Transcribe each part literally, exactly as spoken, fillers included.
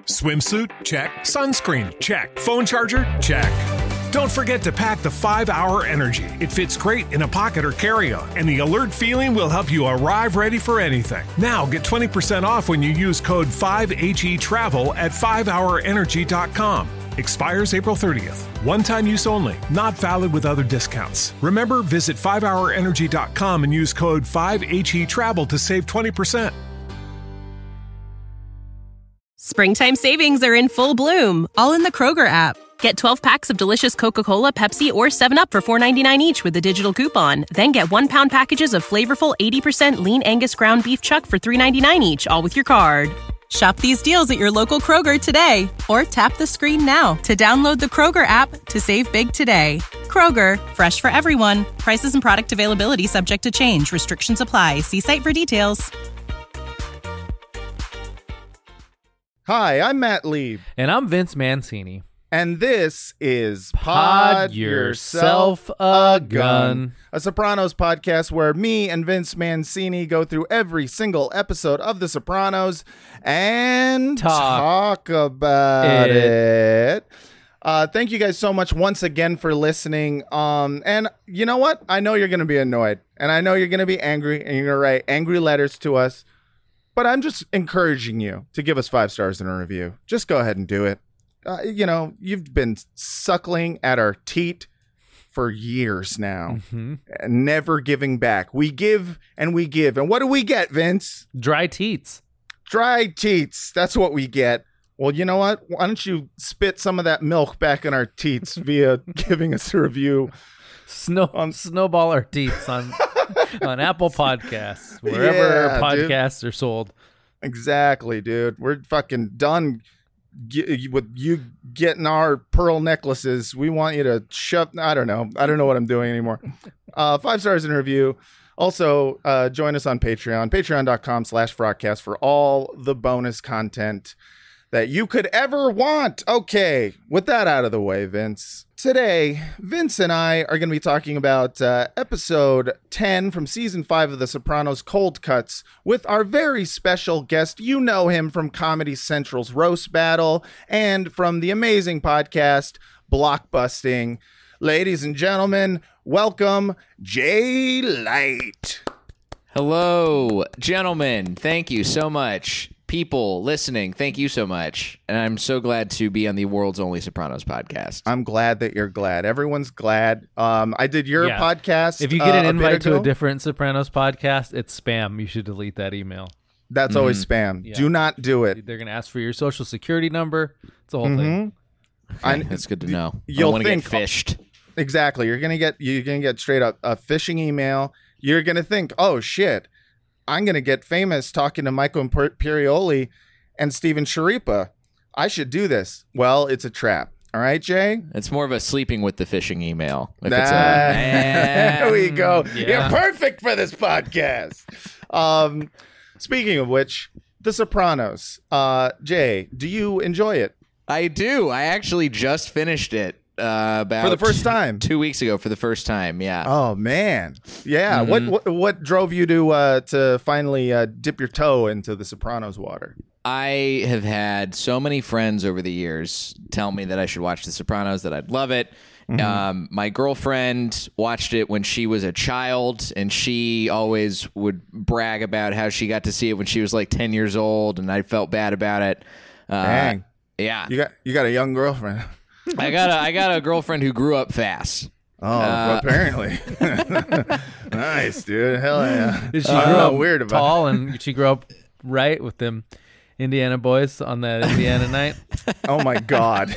Swimsuit? Check. Sunscreen? Check. Phone charger? Check. Don't forget to pack the five hour Energy. It fits great in a pocket or carry-on, and the alert feeling will help you arrive ready for anything. Now get twenty percent off when you use code five H E travel at five hour energy dot com. Expires April thirtieth. One-time use only. Not valid with other discounts. Remember, visit five hour energy dot com and use code five H E travel to save twenty percent. Springtime savings are in full bloom, all in the Kroger app. Get twelve packs of delicious Coca-Cola, Pepsi, or seven up for four ninety-nine each with a digital coupon. Then get one-pound packages of flavorful eighty percent lean Angus ground beef chuck for three ninety-nine each, all with your card. Shop these deals at your local Kroger today, or tap the screen now to download the Kroger app to save big today. Kroger, fresh for everyone. Prices and product availability subject to change. Restrictions apply. See site for details. Hi, I'm Matt Lieb. And I'm Vince Mancini. And this is Pod, Pod Yourself a Gun, a Sopranos podcast where me and Vince Mancini go through every single episode of The Sopranos and talk, talk about it. it. Uh, thank you guys so much once again for listening. Um, and you know what? I know you're going to be annoyed, and I know you're going to be angry, and you're going to write angry letters to us. But I'm just encouraging you to give us five stars in a review. Just go ahead and do it. Uh, you know, you've been suckling at our teat for years now, mm-hmm. and never giving back. We give and we give. And what do we get, Vince? Dry teats. Dry teats. That's what we get. Well, you know what? Why don't you spit some of that milk back in our teats via giving us a review? Snow Um, snowball our teats on on Apple Podcasts, wherever Yeah, podcasts are sold. Exactly, dude. We're fucking done ge- with you getting our pearl necklaces. We want you to shove. I don't know. I don't know what I'm doing anymore. Uh, five stars in a review. Also, uh, join us on Patreon, patreon.com slash Frogcast for all the bonus content that you could ever want. Okay, with that out of the way, Vince. Today, Vince and I are going to be talking about uh, episode ten from season five of The Sopranos, Cold Cuts, with our very special guest. You know him from Comedy Central's Roast Battle and from the amazing podcast, Blockbusting. Ladies and gentlemen, welcome, Jay Light. Hello, gentlemen. Thank you so much. People listening, thank you so much. And I'm so glad to be on the world's only Sopranos podcast. I'm glad that you're glad. Everyone's glad. Um, I did your Yeah. podcast. If you get an uh, a invite bit to a ago. different Sopranos podcast, it's spam. You should delete that email. That's Mhm. always spam. Yeah. Do not do it. They're going to ask for your social security number. It's a whole thing. I- That's good to know. You'll I want to get think- fished. Exactly. You're gonna get you're gonna get straight up a phishing email. You're gonna think, oh shit, I'm gonna get famous talking to Michael Imperioli and Steven Sharipa. I should do this. Well, it's a trap. All right, Jay. It's more of a sleeping with the phishing email. If Nah. it's a, There we go. Yeah. You're perfect for this podcast. um, speaking of which, The Sopranos. Uh, Jay, do you enjoy it I do. I actually just finished it uh, about for the first time? two weeks ago for the first time. Yeah. Oh man, yeah. Mhm. What, what what drove you to uh, to finally uh, dip your toe into The Sopranos water? I have had so many friends over the years tell me that I should watch The Sopranos, that I'd love it. Mm-hmm. Um, my girlfriend watched it when she was a child, and she always would brag about how she got to see it when she was like ten years old, and I felt bad about it. Uh, Dang, Yeah. you got you got a young girlfriend. I got a I got a girlfriend who grew up fast. Oh, Uh, apparently. Nice, dude. Hell yeah. Did she I don't grow know, up weird about tall and she grew up right with them Indiana boys on that Indiana night? Oh my god.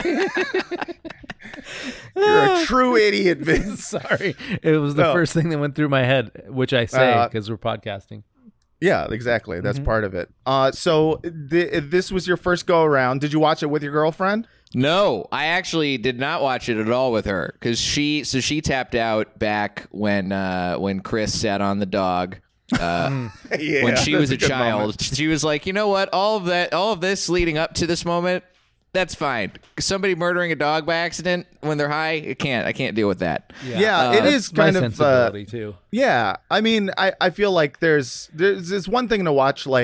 You're a true idiot, Vince. Sorry. It was the No. first thing that went through my head, which I say Uh, because we're podcasting. Yeah, exactly. That's Mhm. part of it. Uh, so th- this was your first go around. Did you watch it with your girlfriend? No, I actually did not watch it at all with her because she so she tapped out back when uh, when Chris sat on the dog. Uh, Yeah, when she that's was a, good child, moment. she was like, you know what? All of that, all of this leading up to this moment, that's fine. Somebody murdering a dog by accident when they're high, I can't. I can't deal with that. Yeah, Uh, it is My kind of. Uh, sensibility too. yeah, I mean, I, I feel like there's there's this one thing to watch like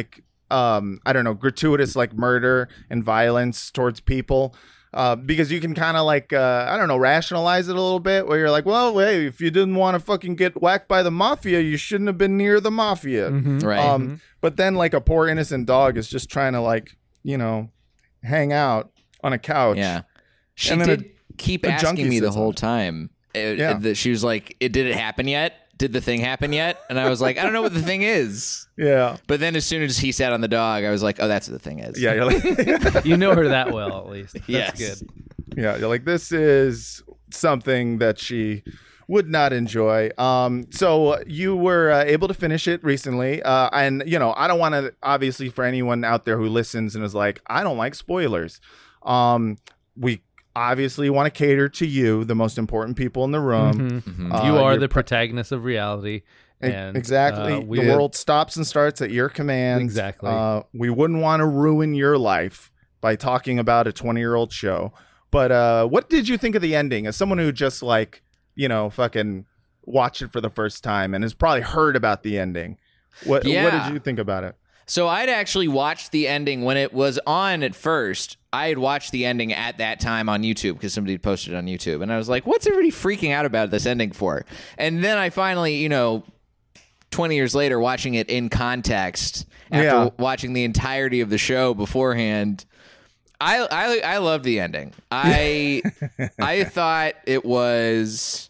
um, I don't know, gratuitous like murder and violence towards people. Uh, because you can kind of like, uh, I don't know, rationalize it a little bit where you're like, well, hey, if you didn't want to fucking get whacked by the mafia, you shouldn't have been near the mafia. Mm-hmm. Right. Um, Mm-hmm. But then like a poor innocent dog is just trying to like, you know, hang out on a couch. Yeah. She And then did a- keep a asking junkie me the sits on whole it. time. It- Yeah. that she was like, it, did it happen yet? Did the thing happen yet? And I was like, I don't know what the thing is. Yeah. But then as soon as he sat on the dog, I was like, oh, that's what the thing is. Yeah. You're like, You know her that well, at least. That's Yes. good. yeah. You're like, this is something that she would not enjoy. Um, so you were uh, able to finish it recently. Uh, and, you know, I don't want to, obviously, for anyone out there who listens and is like, I don't like spoilers. Um, we obviously want to cater to you, the most important people in the room. Mhm. Uh, you are you're the pre- protagonist of reality. E- And, exactly. uh, we the world stops and starts at your command. Exactly. Uh, we wouldn't want to ruin your life by talking about a twenty-year-old show. But uh, what did you think of the ending? As someone who just like, you know, fucking watched it for the first time and has probably heard about the ending. What, what Yeah. did you think about it? So I'd actually watched the ending when it was on at first. I had watched the ending at that time on YouTube because somebody had posted it on YouTube. And I was like, what's everybody freaking out about this ending for? And then I finally, you know, twenty years later, watching it in context after Yeah. watching the entirety of the show beforehand, I I, I loved the ending. I I thought it was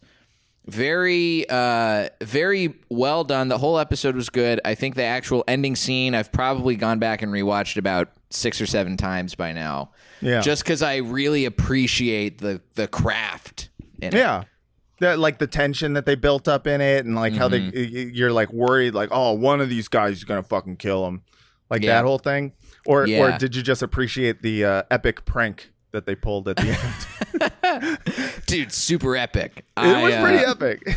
very uh very well done. The whole episode was good. I think the actual ending scene I've probably gone back and rewatched about six or seven times by now. Yeah. Just because I really appreciate the the craft in it. Yeah. That, like the tension that they built up in it and like how they Mm-hmm. y- you're like worried like, oh, one of these guys is gonna fucking kill him, like Yeah. that whole thing. Or Yeah. or did you just appreciate the uh, epic prank that they pulled at the end? Dude, super epic. It was pretty epic.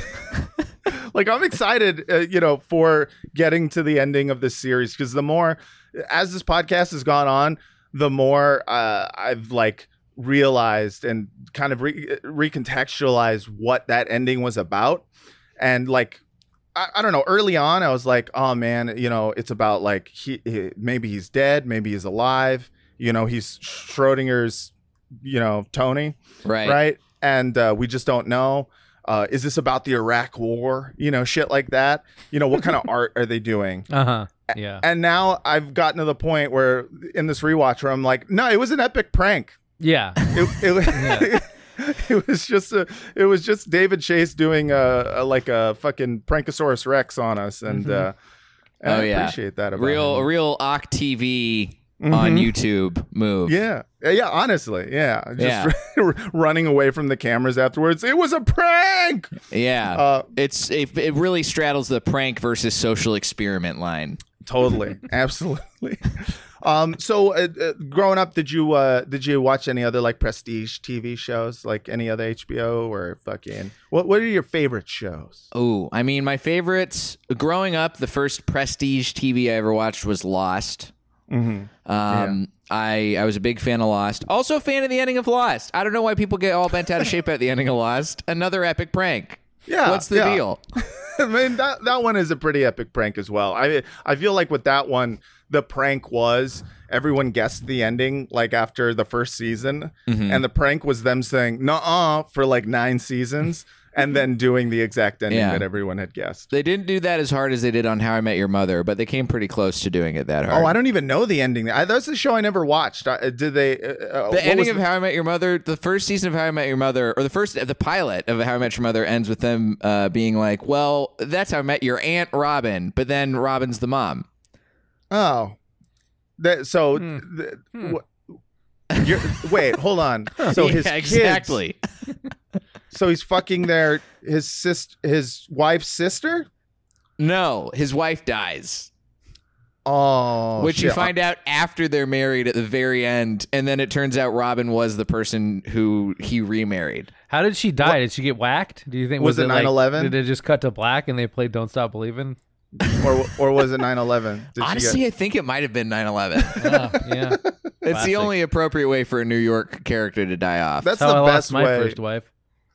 Like, I'm excited, uh, you know, for getting to the ending of this series, because the more, as this podcast has gone on, the more uh, I've like realized and kind of re- recontextualized what that ending was about. And like, I, I don't know, early on, I was like, oh man, you know, it's about like, he, he maybe he's dead, maybe he's alive. You know, he's Schrodinger's, you know, Tony. Right. Right. And uh, we just don't know. Uh, is this about the Iraq War? You know, shit like that. You know, what kind of art are they doing? Uh huh. Yeah. And now I've gotten to the point where in this rewatch where I'm like, no, it was an epic prank. Yeah. It, it, it was just a, it was just David Chase doing a, a like a fucking Prankosaurus Rex on us, and uh, and Oh, I yeah. appreciate that about Real him. a real O C T V on YouTube move. Yeah, Uh, yeah. Honestly, yeah. Just running away from the cameras afterwards. It was a prank. Yeah. Uh, it's it, it really straddles the prank versus social experiment line. Totally, absolutely. Um, so uh, uh, growing up, did you uh, did you watch any other like prestige T V shows, like any other H B O or fucking what? What are your favorite shows? Oh, I mean, my favorites growing up, the first prestige T V I ever watched was Lost. Mm-hmm. Um, I I was a big fan of Lost. Also a fan of the ending of Lost. I don't know why people get all bent out of shape at the ending of Lost. Another epic prank. Yeah, What's the yeah. deal? I mean, that that one is a pretty epic prank as well. I I feel like with that one, the prank was everyone guessed the ending like after the first season, Mm-hmm. and the prank was them saying "nuh-uh" for like nine seasons, and then doing the exact ending Yeah. that everyone had guessed. They didn't do that as hard as they did on How I Met Your Mother, but they came pretty close to doing it that hard. Oh, I don't even know the ending. I, that's a show I never watched. Uh, did they? Uh, uh, The what ending was of How I Met Your Mother, the first season of How I Met Your Mother, or the first, the pilot of How I Met Your Mother ends with them uh, being like, well, that's how I met your Aunt Robin, but then Robin's the mom. Oh, that so. Hmm. th- wh- you're, wait, hold on. So his Yeah, kids- exactly. so he's fucking their his sis his wife's sister. No, his wife dies, Oh, which you shit. find out after they're married at the very end, and then it turns out Robin was the person who he remarried. How did she die? Did she get whacked? Do you think Was it like, nine eleven? Did it just cut to black and they played "Don't Stop Believing"? or or was it nine eleven? Did Honestly, I think it might have been nine eleven. Oh, yeah. It's Classic. the only appropriate way for a New York character to die off. That's That's how the I best lost my way. first wife.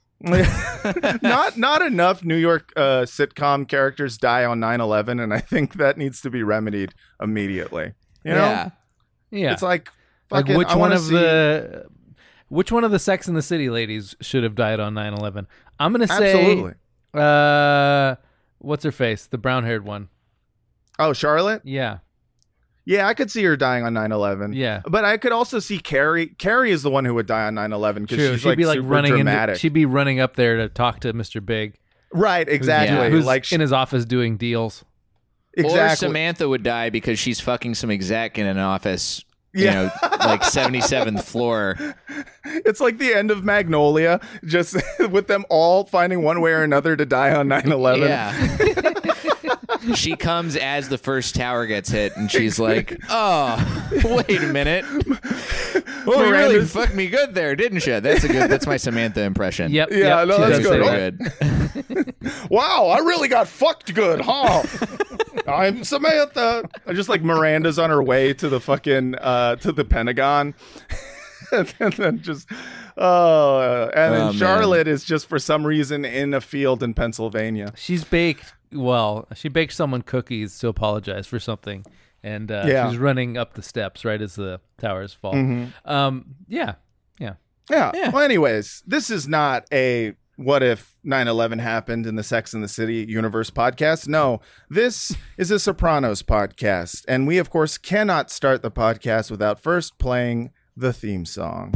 not not enough New York uh, sitcom characters die on nine eleven, and I think that needs to be remedied immediately. You know, Yeah. Yeah. it's like like fucking. which I one wanna of see, the which one of the Sex and the City ladies should have died on nine eleven? I'm gonna say Absolutely. uh what's her face? The brown haired one. Oh, Charlotte. Yeah. Yeah, I could see her dying on nine eleven. Yeah. But I could also see Carrie. Carrie is the one who would die on nine eleven because True. she's She'd like be like super running dramatic. into, she'd be running up there to talk to Mister Big. right, exactly. Yeah. Who's like in his office doing deals. exactly. Or Samantha would die because she's fucking some exec in an office, you Yeah. know, like seventy-seventh floor. It's like the end of Magnolia, just with them all finding one way or another to die on nine eleven. Yeah. She comes as the first tower gets hit, and she's like, "Oh, wait a minute! Well, you really Miranda's- fucked me good there, didn't you?" That's a good. That's my Samantha impression. Yep. Yeah, yep, no, she that's does good. say Very that. good. Wow, I really got fucked good, huh? I'm Samantha. I just like Miranda's on her way to the fucking uh to the Pentagon. and then just oh, and then Oh, man. Charlotte is just for some reason in a field in Pennsylvania. She's baked. Well, she baked someone cookies to apologize for something, and uh, Yeah. she's running up the steps right as the towers fall. Um, yeah, yeah. Yeah. Yeah. Well, anyways, this is not a what if nine eleven happened in the Sex and the City universe podcast. No, this is a Sopranos podcast. And we, of course, cannot start the podcast without first playing the theme song.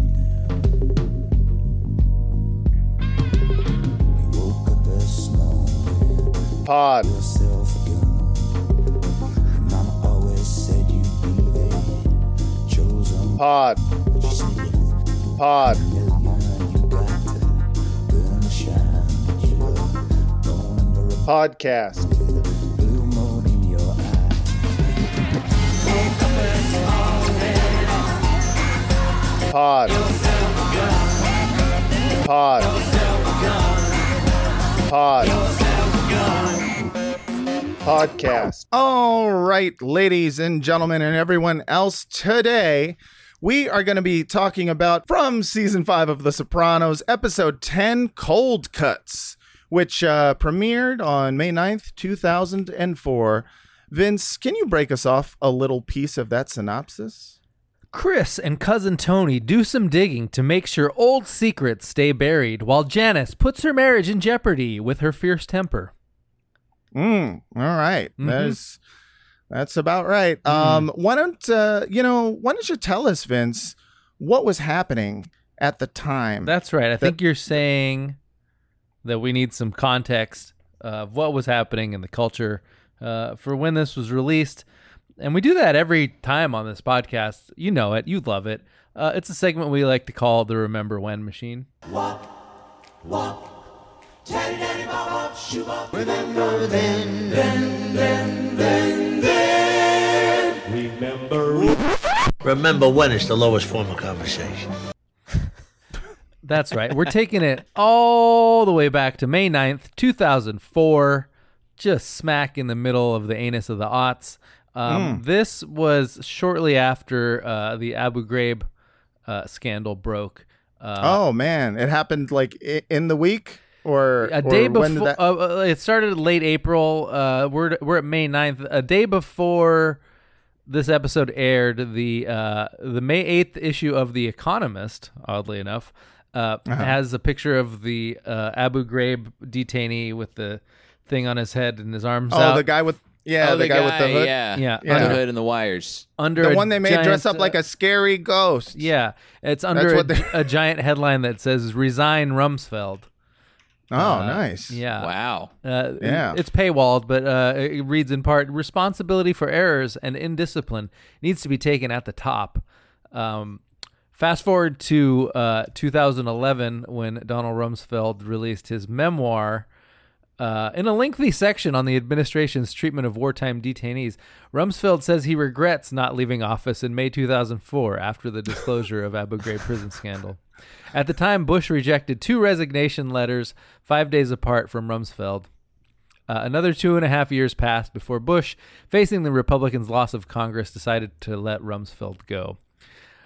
Pod. Pod. Pod. Podcast. Pod. Pod. Pod. Podcast. All right, ladies and gentlemen, and everyone else, today we are going to be talking about from season five of The Sopranos, episode ten, Cold Cuts, which uh, premiered on May ninth, two thousand four. Vince, can you break us off a little piece of that synopsis? Chris and cousin Tony do some digging to make sure old secrets stay buried, while Janice puts her marriage in jeopardy with her fierce temper. Mm, all right. Mhm. That's that's about right. Um, why don't uh, you know? Why don't you tell us, Vince, what was happening at the time? That's right. I think you're saying that we need some context of what was happening in the culture uh, for when this was released. And we do that every time on this podcast. You know it. You love it. Uh, it's a segment we like to call the Remember When Machine. Remember when is the lowest form of conversation. That's right. We're taking it all the way back to May ninth, two thousand four, just smack in the middle of the anus of the aughts. Um, This was shortly after uh, the Abu Ghraib uh, scandal broke. Uh, oh man, it happened like i- in the week or a day or when did before, that- uh, uh, it started late April. Uh, we're we're at May ninth. A day before this episode aired, the uh, the May eighth issue of The Economist, oddly enough, uh, has a picture of the uh, Abu Ghraib detainee with the thing on his head and his arms oh, out. the guy with yeah, oh, the, guy, with the hood, Yeah, Yeah. The Yeah. hood and the wires. under the a one they made giant, dress up uh, like a scary ghost. Yeah, it's under what a, they- a giant headline that says "Resign Rumsfeld." Oh, Uh, nice. Yeah. Wow. Uh, Yeah. It's paywalled, but uh, it reads in part, responsibility for errors and indiscipline needs to be taken at the top. Um, fast forward to uh, two thousand eleven when Donald Rumsfeld released his memoir. Uh, in a lengthy section on the administration's treatment of wartime detainees, Rumsfeld says he regrets not leaving office in May two thousand four after the disclosure of Abu Ghraib prison scandal. At the time, Bush rejected two resignation letters five days apart from Rumsfeld. Uh, another two and a half years passed before Bush, facing the Republicans' loss of Congress, decided to let Rumsfeld go.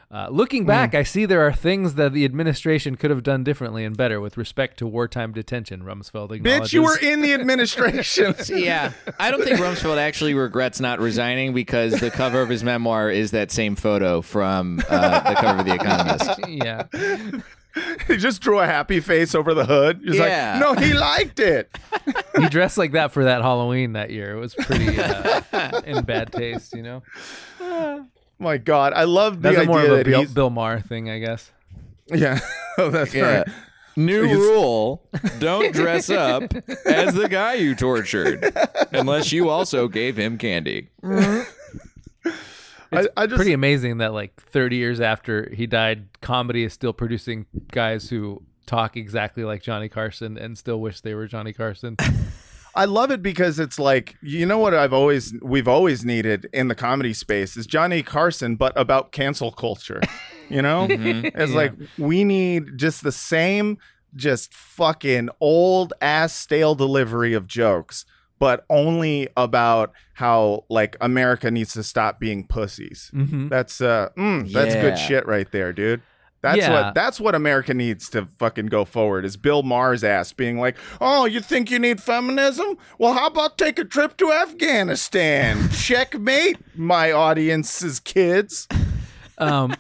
Uh, looking back, mm. I see there are things that the administration could have done differently and better with respect to wartime detention, Rumsfeld acknowledges. Bitch, you were in the administration. Yeah. I don't think Rumsfeld actually regrets not resigning because the cover of his memoir is that same photo from uh, the cover of The Economist. Yeah. He just drew a happy face over the hood. He's yeah. like, no, he liked it. He dressed like that for that Halloween that year. It was pretty uh, in bad taste, you know? My God, I love the that's idea more of a that Bill, he's... Bill Maher thing, I guess. Yeah, oh, that's yeah. right. New he's... rule: don't dress up as the guy you tortured, unless you also gave him candy. It's I, I just... pretty amazing that like thirty years after he died, comedy is still producing guys who talk exactly like Johnny Carson and still wish they were Johnny Carson. I love it because it's like, you know what I've always we've always needed in the comedy space is Johnny Carson, but about cancel culture. You know, mm-hmm. it's yeah. like we need just the same, just fucking old ass stale delivery of jokes, but only about how like America needs to stop being pussies. Mm-hmm. That's uh, mm, that's yeah. good shit right there, dude. That's yeah. what that's what America needs to fucking go forward is Bill Maher's ass being like, oh, you think you need feminism? Well, how about take a trip to Afghanistan? Checkmate, my audience's kids. Um,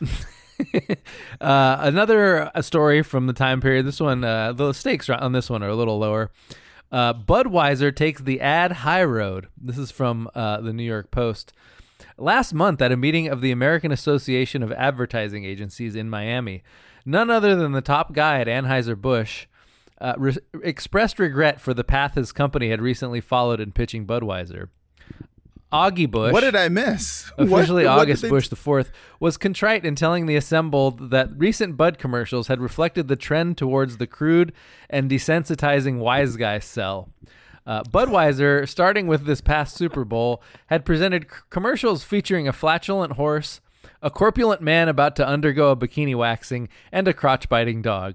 uh, another story from the time period. This one, uh, the stakes on this one are a little lower. Uh, Budweiser takes the ad high road. This is from uh, the New York Post. Last month, at a meeting of the American Association of Advertising Agencies in Miami, none other than the top guy at Anheuser-Busch uh, re- expressed regret for the path his company had recently followed in pitching Budweiser. Augie Busch, what did I miss? officially what, what August they... Bush the fourth, was contrite in telling the assembled that recent Bud commercials had reflected the trend towards the crude and desensitizing wise guy sell. Uh, Budweiser, starting with this past Super Bowl, had presented c- commercials featuring a flatulent horse, a corpulent man about to undergo a bikini waxing, and a crotch-biting dog.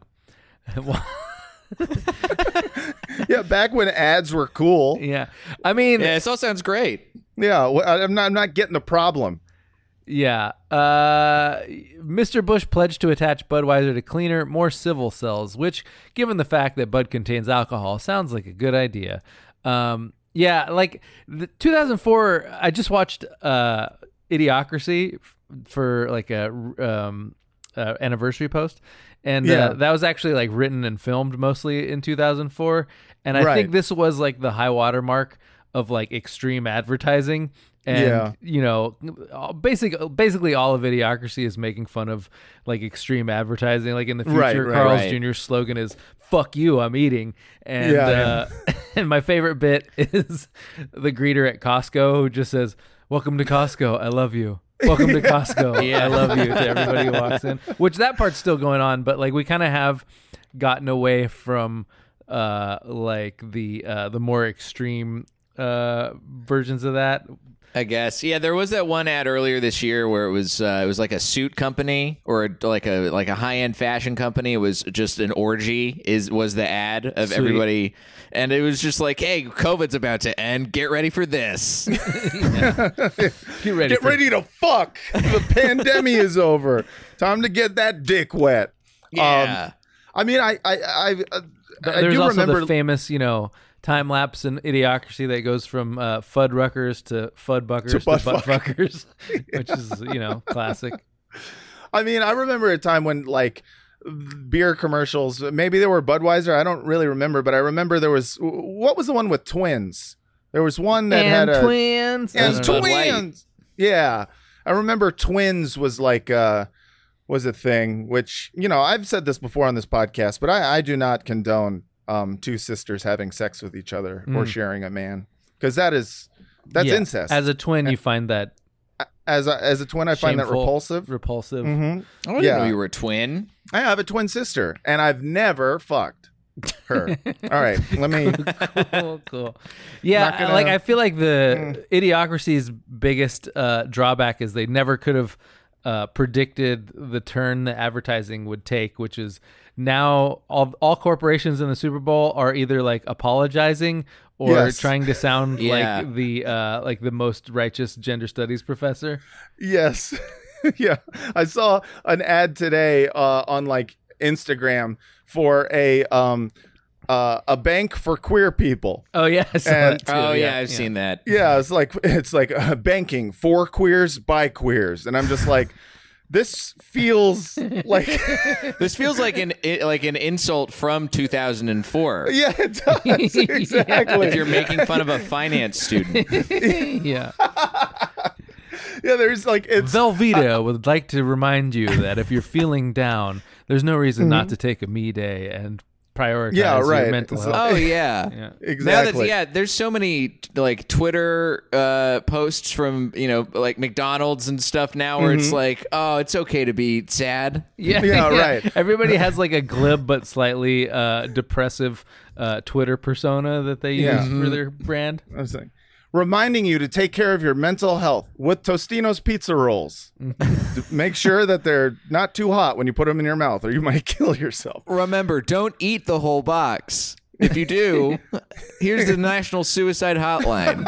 Yeah, back when ads were cool. Yeah, I mean, yeah, this all sounds great. Yeah, well, I'm not. I'm not getting the problem. Yeah, uh, Mister Bush pledged to attach Budweiser to cleaner, more civil cells, which, given the fact that Bud contains alcohol, sounds like a good idea. Um, yeah, like the two thousand four, I just watched uh, Idiocracy f- for like a um, uh, anniversary post, and yeah. uh, that was actually like written and filmed mostly in two thousand four, and I right. think this was like the high water mark of like extreme advertising. And, yeah. you know, basic, basically all of Idiocracy is making fun of, like, extreme advertising. Like, in the future, right, right, Carl's right. Junior's slogan is, fuck you, I'm eating. And yeah, uh, yeah. and my favorite bit is the greeter at Costco who just says, welcome to Costco, I love you. Welcome to Costco, Yeah. I love you, to everybody who walks in. Which, that part's still going on, but, like, we kind of have gotten away from, uh, like, the uh, the more extreme uh, versions of that. I guess. Yeah, there was that one ad earlier this year where it was uh, it was like a suit company or like a like a high-end fashion company. It was just an orgy is was the ad of Sweet. everybody, and it was just like, hey, COVID's about to end. Get ready for this. Get ready, Get for- ready to fuck. The pandemic is over. Time to get that dick wet. Yeah. Um, I mean, I I I, uh, I There's do also remember the famous, you know, time lapse in Idiocracy that goes from uh, Fuddruckers to Fudbuckers to, To butt Buttfuckers, which is, you know, classic. I mean, I remember a time when like beer commercials, maybe they were Budweiser. I don't really remember, but I remember there was, what was the one with twins? There was one that and had a twins. and Bud Light. twins. Yeah. I remember twins was like, uh, was a thing, which, you know, I've said this before on this podcast, but I, I do not condone um, two sisters having sex with each other mm. or sharing a man, because that is, that's Yeah. incest. As a twin, you find that As a, as a twin, I find that shameful, repulsive. Repulsive. Mm-hmm. I didn't Yeah. know you were a twin. I have a twin sister, and I've never fucked her. All right, let me. cool, cool. Yeah, Not gonna- like I feel like the Idiocracy's biggest uh, drawback is they never could have uh, predicted the turn the advertising would take, which is now all all corporations in the Super Bowl are either like apologizing or Yes. trying to sound Yeah. like the uh, like the most righteous gender studies professor. Yes. Yeah, I saw an ad today uh, on like Instagram for a um uh, a bank for queer people. Oh yeah, I saw And- that too. Oh yeah, I've seen that. Yeah, it's like it's like uh, banking for queers by queers, and I'm just like, this feels like This feels like an i- like an insult from two thousand four. yeah, it does exactly. If you're making fun of a finance student. yeah. Yeah, there's like it's Velveeta would like to remind you that if you're feeling down, there's no reason not to take a me day and prioritize Yeah, right. your mental So- health. Oh yeah. Yeah. exactly. Now that, yeah, there's so many like Twitter uh, posts from, you know, like McDonald's and stuff now where it's like, oh, it's okay to be sad. Yeah, Yeah, right. Everybody has like a glib but slightly uh, depressive uh, Twitter persona that they use Yeah. for their brand. I was like, reminding you to take care of your mental health with Tostino's pizza rolls. Make sure that they're not too hot when you put them in your mouth, or you might kill yourself. Remember, don't eat the whole box. If you do, here's the National Suicide Hotline.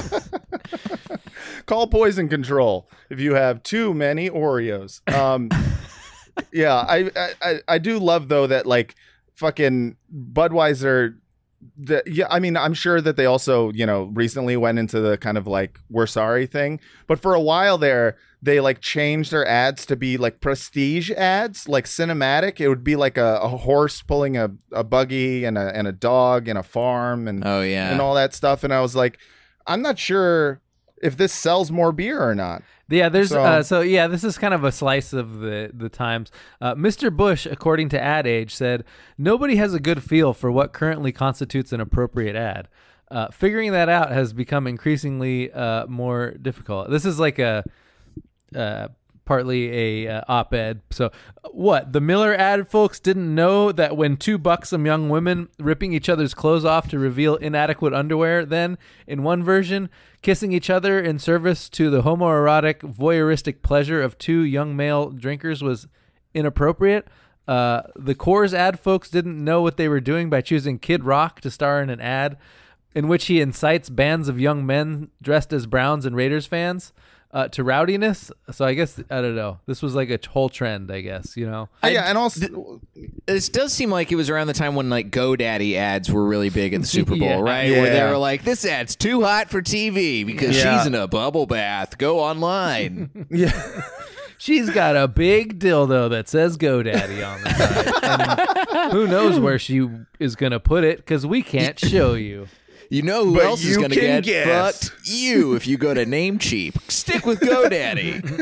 Call poison control if you have too many Oreos. Um, yeah, I, I I I do love though that like fucking Budweiser. The, yeah, I mean, I'm sure that they also, you know, recently went into the kind of like we're sorry thing, but for a while there, they like changed their ads to be like prestige ads, like cinematic. It would be like a, a horse pulling a, a buggy and a and a dog and a farm and Oh yeah. and all that stuff. And I was like, I'm not sure if this sells more beer or not. Yeah, there's So- uh, so yeah, this is kind of a slice of the the times. Uh, Mister Bush, according to Ad Age, said nobody has a good feel for what currently constitutes an appropriate ad. Uh, figuring that out has become increasingly uh, more difficult. This is like a uh, partly a uh, op-ed. So, what the Miller ad folks didn't know that when two buxom young women ripping each other's clothes off to reveal inadequate underwear, then in one version kissing each other in service to the homoerotic voyeuristic pleasure of two young male drinkers was inappropriate. Uh, the Coors ad folks didn't know what they were doing by choosing Kid Rock to star in an ad in which he incites bands of young men dressed as Browns and Raiders fans uh, to rowdiness. So I guess, I don't know. This was like a whole trend, I guess, you know? yeah, and also This does seem like it was around the time when like GoDaddy ads were really big at the Super Bowl, Yeah. right? Where they Yeah. were like, "This ad's too hot for T V because Yeah. she's in a bubble bath. Go online." yeah. She's got a big dildo that says GoDaddy on the side. And who knows where she is going to put it because we can't show you. You know who But else is you going to can get guess. fucked? You, if you go to Namecheap. Stick with GoDaddy.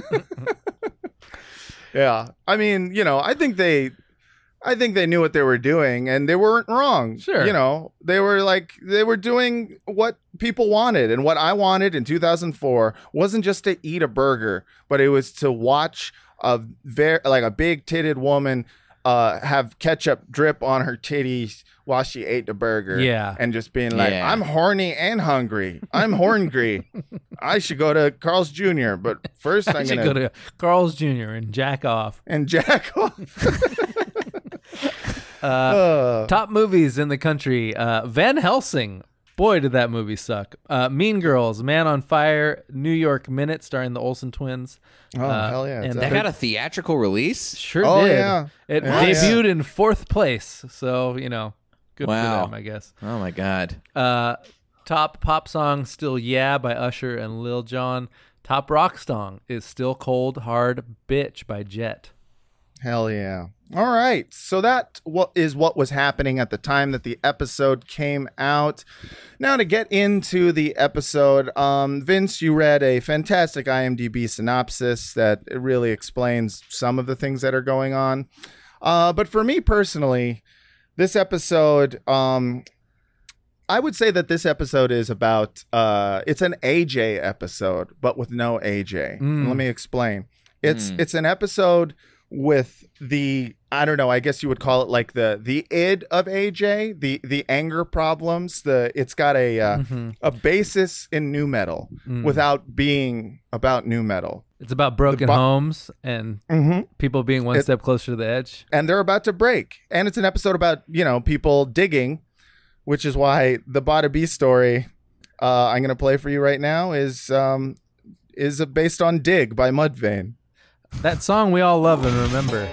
Yeah. I mean, you know, I think they I think they knew what they were doing and they weren't wrong. Sure. You know, they were like they were doing what people wanted, and what I wanted in two thousand four wasn't just to eat a burger, but it was to watch a very like a big titted woman uh have ketchup drip on her titties while she ate the burger. Yeah. And just being like, Yeah. I'm horny and hungry. I'm horngry. I should go to Carl's Junior But first I I'm should gonna go to Carl's Junior and jack off. and jack off. uh, Top movies in the country. Uh, Van Helsing. Boy, did that movie suck. Uh, Mean Girls, Man on Fire, New York Minute, starring the Olsen twins. oh, Uh, hell yeah. and It's That a- got a theatrical release? Sure Oh, did. yeah. It Yeah, debuted in fourth place. So, you know, good Wow. for them, I guess. Oh my God. Uh, top pop song, still Yeah by Usher and Lil Jon. Top rock song is Still Cold Hard Bitch by Jet. Hell yeah. All right. So that what is what was happening at the time that the episode came out. Now to get into the episode, um, Vince, you read a fantastic IMDb synopsis that really explains some of the things that are going on. Uh, but for me personally, this episode, um, I would say that this episode is about, uh, it's an A J episode, but with no A J. Mm. Let me explain. It's it's an episode with the, I don't know, I guess you would call it like the the id of A J, the the anger problems. The it's got a uh, Mm-hmm. a basis in new metal Mm. without being about new metal. It's about broken bu- homes and Mm-hmm. people being one It- step closer to the edge. And they're about to break. And it's an episode about, you know, people digging, which is why the Bada B story uh, I'm going to play for you right now is um, is based on Dig by Mudvayne. That song we all love and remember.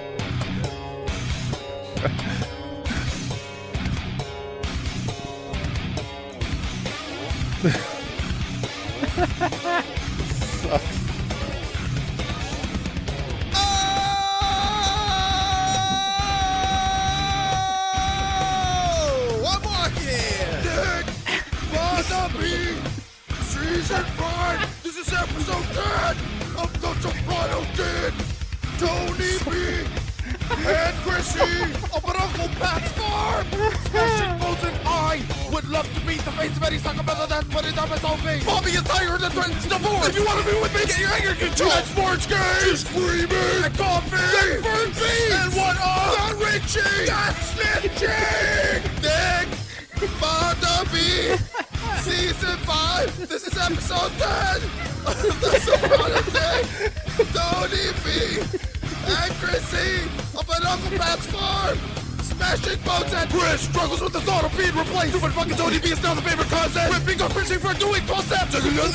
Season five. This is episode ten of The Sopranos. Did Tony B and Chrissy up at Uncle Pat's farm. Smashing boats and I would love to meet the face of any sucker brother that's put it on my soul face. Bobby is tired and threatens divorce. If you want to be with me, get your anger control. And sports games, screaming, and coffee, and burnt beans, and what up? Not Richie, not snitching. Nick, Bobby. Season five. This is episode ten of The Sopranos. Day. Tony B and Chrissy up at Uncle Pat's farm, smashing boats, and Chris struggles with the thought of being replaced. Stupid fucking Tony B is now the favorite concept. Ripping up Chrissy for doing twelve steps.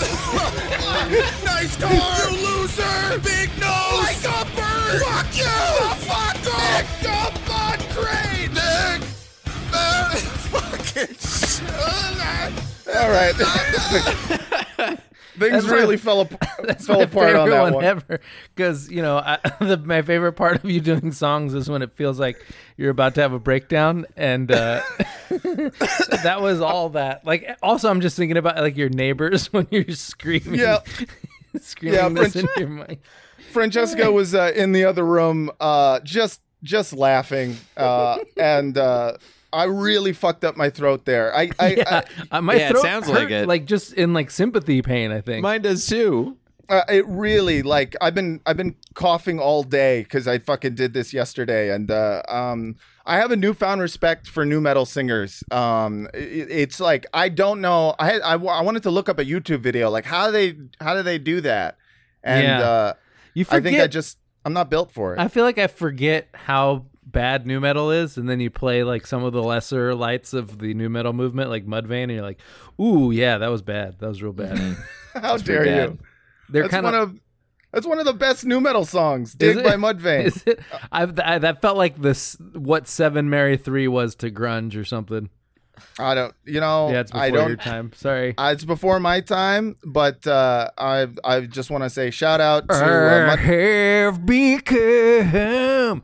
Nice car, you loser. Big nose, like a bird. Fuck you, motherfucker. Nick up on crane. Nick, man, fucking shit. All right. Things That's really my, fell, ap- that's fell my apart favorite on that one, one. ever. Because, you know, I, the, my favorite part of you doing songs is when it feels like you're about to have a breakdown. And uh, that was all that. Like, also, I'm just thinking about, like, your neighbors when you're screaming. Yeah. screaming Yeah, this French- in your mic. Francesca was uh, in the other room, uh, just just laughing, uh, and uh, I really fucked up my throat there. I, I, Yeah, uh, my Yeah, it throat sounds hurt, like it. Like, just in, like, sympathy pain, I think. Mine does too. I, uh, it really like I've been I've been coughing all day because I fucking did this yesterday, and uh, um, I have a newfound respect for new metal singers. Um, it, it's like I don't know. I had I, I wanted to look up a YouTube video like how do they how do they do that, and Yeah. uh, you I forget. think I just I'm not built for it. I feel like I forget how bad new metal is, and then you play like some of the lesser lights of the new metal movement, like Mudvayne, and you're like, "Ooh, yeah, that was bad. That was real bad." How dare pretty you? bad. They're That's kind one of that's one of the best new metal songs. Dig by Mudvayne. Is it? I've, I, that felt like this. What Seven Mary Three was to grunge or something. I don't, you know, Yeah, it's before I don't. your time. Sorry. Uh, it's before my time, but uh, I I just want to say shout out to uh, I Mud- have become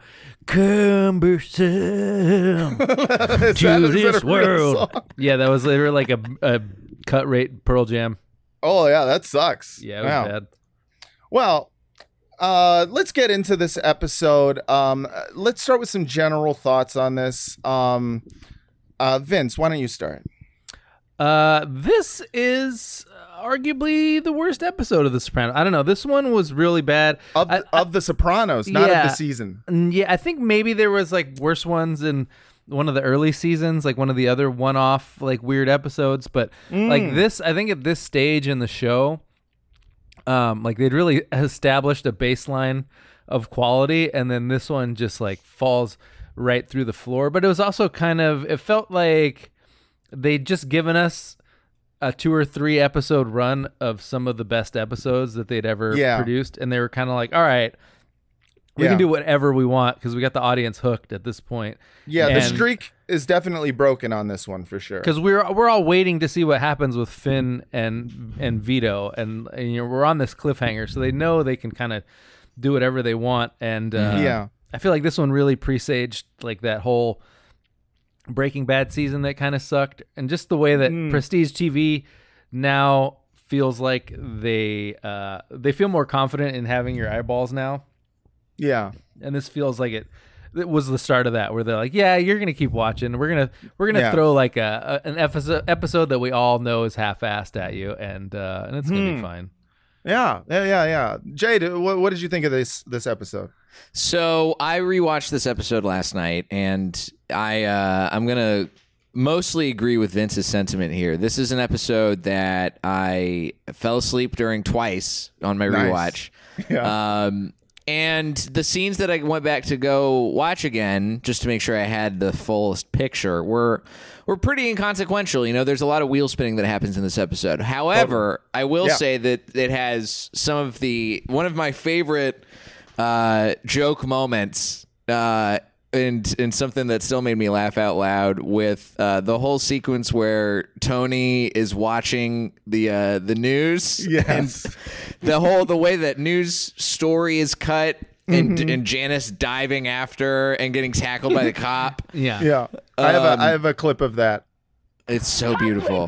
cumbersome Is to that- is this that a real world. song? Yeah, that was literally like a, a cut rate Pearl Jam. Oh yeah, that sucks. Yeah, it was Wow. bad. Well, uh, let's get into this episode. Um, uh, let's start with some general thoughts on this. Um, uh, Vince, why don't you start? Uh, this is arguably the worst episode of The Sopranos. I don't know. This one was really bad. Of I- of the Sopranos, not Yeah. of the season. Mm, Yeah, I think maybe there was like worse ones in one of the early seasons, like one of the other one-off like weird episodes. But like this, I think at this stage in the show, um, like they'd really established a baseline of quality, and then this one just like falls right through the floor. But it was also kind of, it felt like they'd just given us a two or three episode run of some of the best episodes that they'd ever Yeah. produced, and they were kind of like, all right, we Yeah. can do whatever we want because we got the audience hooked at this point. Yeah, the And- streak is definitely broken on this one for sure. because we're we're all waiting to see what happens with Finn and and Vito, and, and you know we're on this cliffhanger, so they know they can kind of do whatever they want. And uh, Yeah. I feel like this one really presaged like that whole Breaking Bad season that kind of sucked, and just the way that Prestige T V now feels like they uh, they feel more confident in having your eyeballs now. Yeah. And this feels like it, it was the start of that, where they're like, "Yeah, you're gonna keep watching. We're gonna we're gonna Yeah. throw like a, a an episode episode that we all know is half-assed at you, and uh, and it's gonna be fine." Yeah, yeah, yeah, yeah. Jade, what, what did you think of this this episode? So I rewatched this episode last night, and I uh, I'm gonna mostly agree with Vince's sentiment here. This is an episode that I fell asleep during twice on my Nice. rewatch. Yeah. Um, and the scenes that I went back to go watch again, just to make sure I had the fullest picture, were were pretty inconsequential. You know, there's a lot of wheel spinning that happens in this episode. However, I will Yeah. say that it has some of the one of my favorite uh, joke moments. Uh, and and something that still made me laugh out loud with uh, the whole sequence where Tony is watching the uh, the news. Yes. And the whole the way that news story is cut. And, Mm-hmm. and Janice diving after her and getting tackled by the cop. Yeah. Yeah, I have Um, a I have a clip of that. It's so beautiful.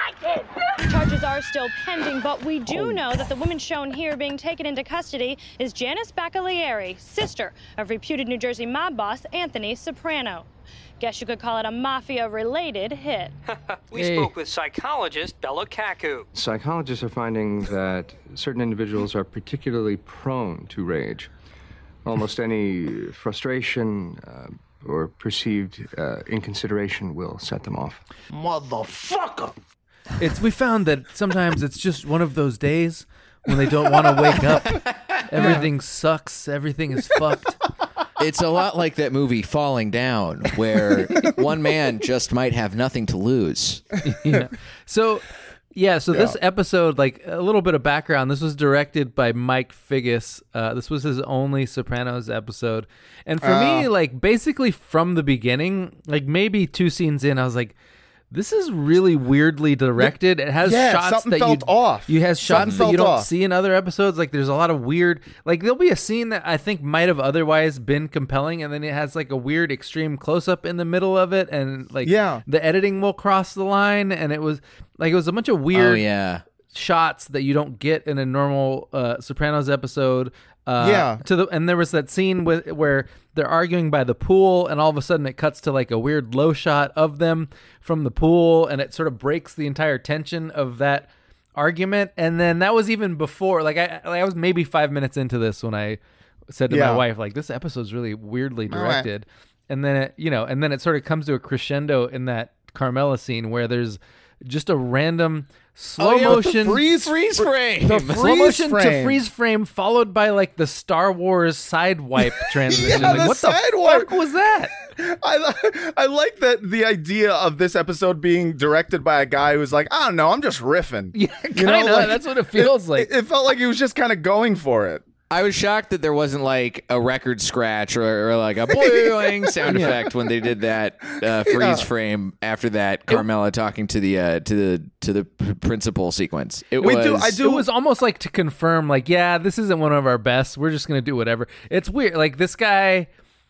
Charges are still pending, but we do know that the woman shown here being taken into custody is Janice Baccalieri, sister of reputed New Jersey mob boss Anthony Soprano. Guess you could call it a mafia-related hit. We Hey. spoke with psychologist Bella Kaku. Psychologists are finding that certain individuals are particularly prone to rage. Almost any frustration uh, or perceived uh, inconsideration will set them off. Motherfucker! It's we found that sometimes it's just one of those days when they don't want to wake up. Everything sucks. Everything is fucked. It's a lot like that movie Falling Down, where one man just might have nothing to lose. Yeah. So, yeah. So this episode, like a little bit of background. This was directed by Mike Figgis. Uh, this was his only Sopranos episode, and for me, like basically from the beginning, like maybe two scenes in, I was like, this is really weirdly directed. It has Yeah, shots something that felt you off. You has shots Something that you felt don't off. see in other episodes. Like there's a lot of weird. Like there'll be a scene that I think might have otherwise been compelling, and then it has like a weird extreme close up in the middle of it, and like Yeah. the editing will cross the line, and it was like it was a bunch of Oh, weird yeah. shots that you don't get in a normal uh, Sopranos episode. Uh, Yeah. To the and there was that scene with where they're arguing by the pool, and all of a sudden it cuts to like a weird low shot of them from the pool, and it sort of breaks the entire tension of that argument. And then that was even before, like I, I was maybe five minutes into this when I said to Yeah. my wife, like, this episode's really weirdly All right. directed. And then it, you know, and then it sort of comes to a crescendo in that Carmela scene where there's just a random slow Oh, yeah, with the motion freeze- Freeze frame. The slow freeze motion frame. to freeze frame followed by like the Star Wars side wipe transition. Yeah, Like, the what the side wipe. fuck was that? I li- I like that the idea of this episode being directed by a guy who's like, I don't know, I'm just riffing. Yeah, You kind know, of. like, That's what it feels like. It, it felt like he was just kind of going for it. I was shocked that there wasn't like a record scratch or, or like a boing sound Yeah. effect when they did that uh, freeze Yeah. frame after that Carmela talking to the uh, to the to the p- principal sequence. It We was do- I do- It was almost like to confirm, like, yeah, this isn't one of our best. We're just gonna do whatever. It's weird. Like this guy,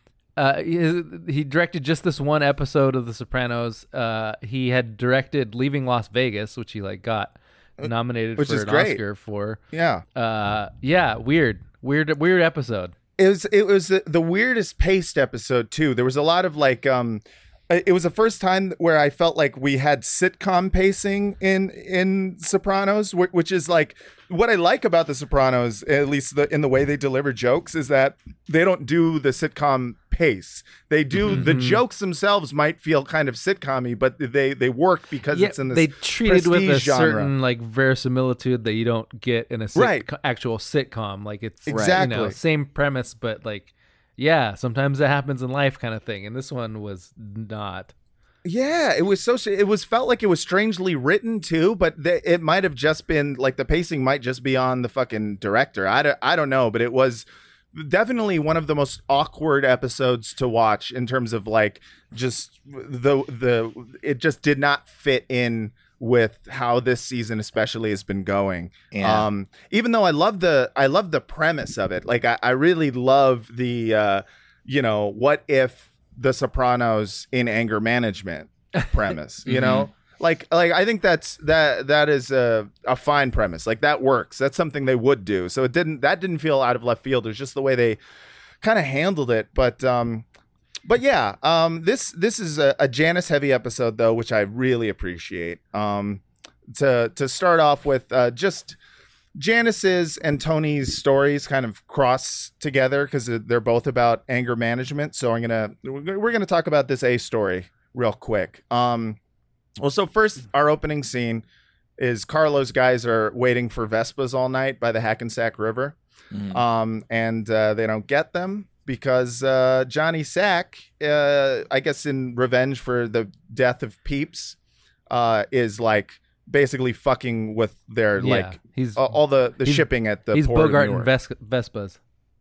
uh, he, he directed just this one episode of The Sopranos. Uh, he had directed Leaving Las Vegas, which he like got nominated Which for is an great. Oscar for. Yeah. Uh, yeah, weird, weird, weird episode. It was it was the, the weirdest paced episode too. There was a lot of like um it was the first time where I felt like we had sitcom pacing in in Sopranos, wh- which is like what I like about the Sopranos, at least the, in the way they deliver jokes, is that they don't do the sitcom pace. They do the jokes themselves might feel kind of sitcom-y, but they they work because Yeah, it's in this they treat it with a prestige genre. certain like verisimilitude that you don't get in a sit- Right. actual sitcom. Like it's you know, Exactly. same premise, but like yeah, sometimes that happens in life, kind of thing. And this one was not. Yeah, it was so. It was felt like it was strangely written too, but th- it might have just been like the pacing might just be on the fucking director. I don't, I don't know, but it was definitely one of the most awkward episodes to watch in terms of like just the the. It just did not fit in with how this season especially has been going. Yeah. Um, even though I love the I love the premise of it. Like I, I really love the uh, you know, what if The Sopranos in anger management premise, you know? Like like I think that's that that is a a fine premise. Like that works. That's something they would do. So it didn't that didn't feel out of left field. It was just the way they kind of handled it. But um but yeah, um this this is a, a Janice heavy episode though, which I really appreciate. Um to to start off with uh just Janice's and Tony's stories kind of cross together because they're both about anger management. So I'm gonna we're gonna talk about this A story real quick. Um, well, so first, our opening scene is Carlo's guys are waiting for Vespas all night by the Hackensack River, Mm. um, and uh, they don't get them because uh, Johnny Sack, uh, I guess in revenge for the death of Peeps, uh, is like basically fucking with their Yeah, like he's all all the, the he's- shipping at the He's port of Bogart Newark. and Ves- Vespas.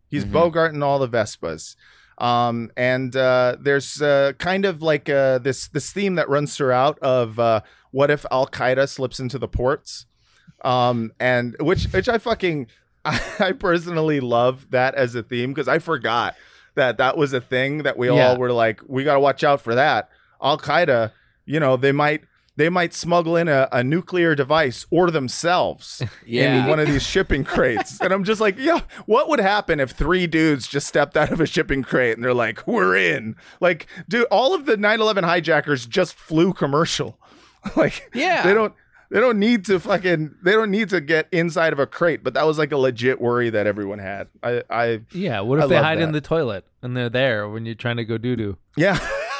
He's Mm-hmm. bogarting all the Vespas. Um, and uh, there's uh, kind of like uh, this this theme that runs throughout of uh, what if Al Qaeda slips into the ports, um, and which which I fucking I personally love that as a theme because I forgot that that was a thing that we Yeah. all were like, we got to watch out for that. Al Qaeda, you know, they might. They might smuggle in a, a nuclear device or themselves Yeah. in one of these shipping crates. And I'm just like, yeah, what would happen if three dudes just stepped out of a shipping crate and they're like, we're in? Like, dude, all of the nine eleven hijackers just flew commercial. Like, Yeah. they don't they don't need to fucking they don't need to get inside of a crate. But that was like a legit worry that everyone had. I, I Yeah, what if I they love hide in that. the toilet and they're there when you're trying to go doo doo? Yeah.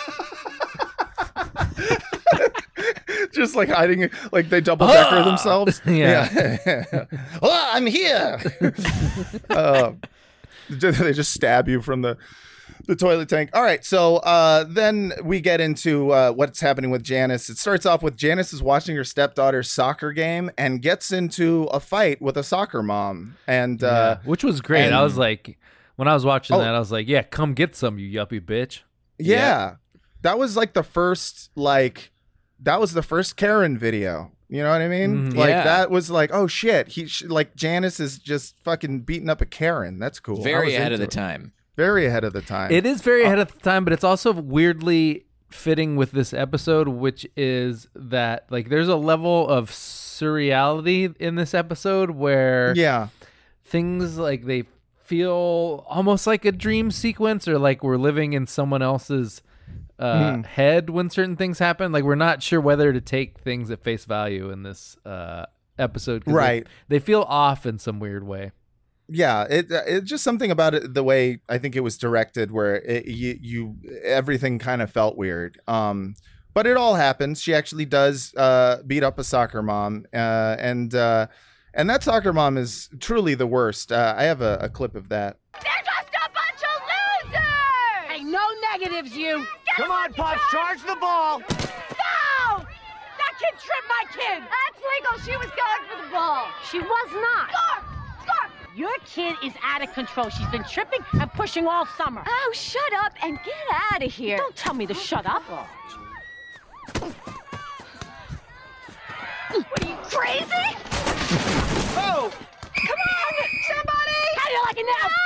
Just like hiding, like they double decker themselves. Yeah. Yeah. Oh, I'm here. uh, they just stab you from the the toilet tank. All right, so uh, then we get into uh, what's happening with Janice. It starts off with Janice is watching her stepdaughter's soccer game and gets into a fight with a soccer mom, and uh, Yeah, which was great. and- I was like, when I was watching Oh. that, I was like, yeah, come get some, you yuppie bitch. yeah, that was like the first like. That was the first Karen video. You know what I mean? Mhm. Like Yeah. that was like, oh shit, he sh- like Janice is just fucking beating up a Karen. That's cool. I Very was ahead of into the it. time. Very ahead of the time. It is very ahead of the time, but it's also weirdly fitting with this episode, which is that like there's a level of surreality in this episode where Yeah. things like they feel almost like a dream sequence or like we're living in someone else's uh, Hmm. head when certain things happen. Like we're not sure whether to take things at face value in this uh, episode. 'cause they- Right. They, feel off in some weird way. Yeah, it it's just something about it the way I think it was directed where it, you, you everything kind of felt weird. Um but it all happens. She actually does uh beat up a soccer mom uh and uh and that soccer mom is truly the worst. Uh, I have a, a clip of that. They're just a bunch of losers! Hey, no negatives, you! Come on, Pops, charge the ball. No! That kid tripped my kid! That's legal. She was going for the ball. She was not. Scarf! Scarf! Your kid is out of control. She's been tripping and pushing all summer. Oh, shut up and get out of here. Don't tell me to shut up. What are you, crazy? Oh! Come on, somebody! How do you like it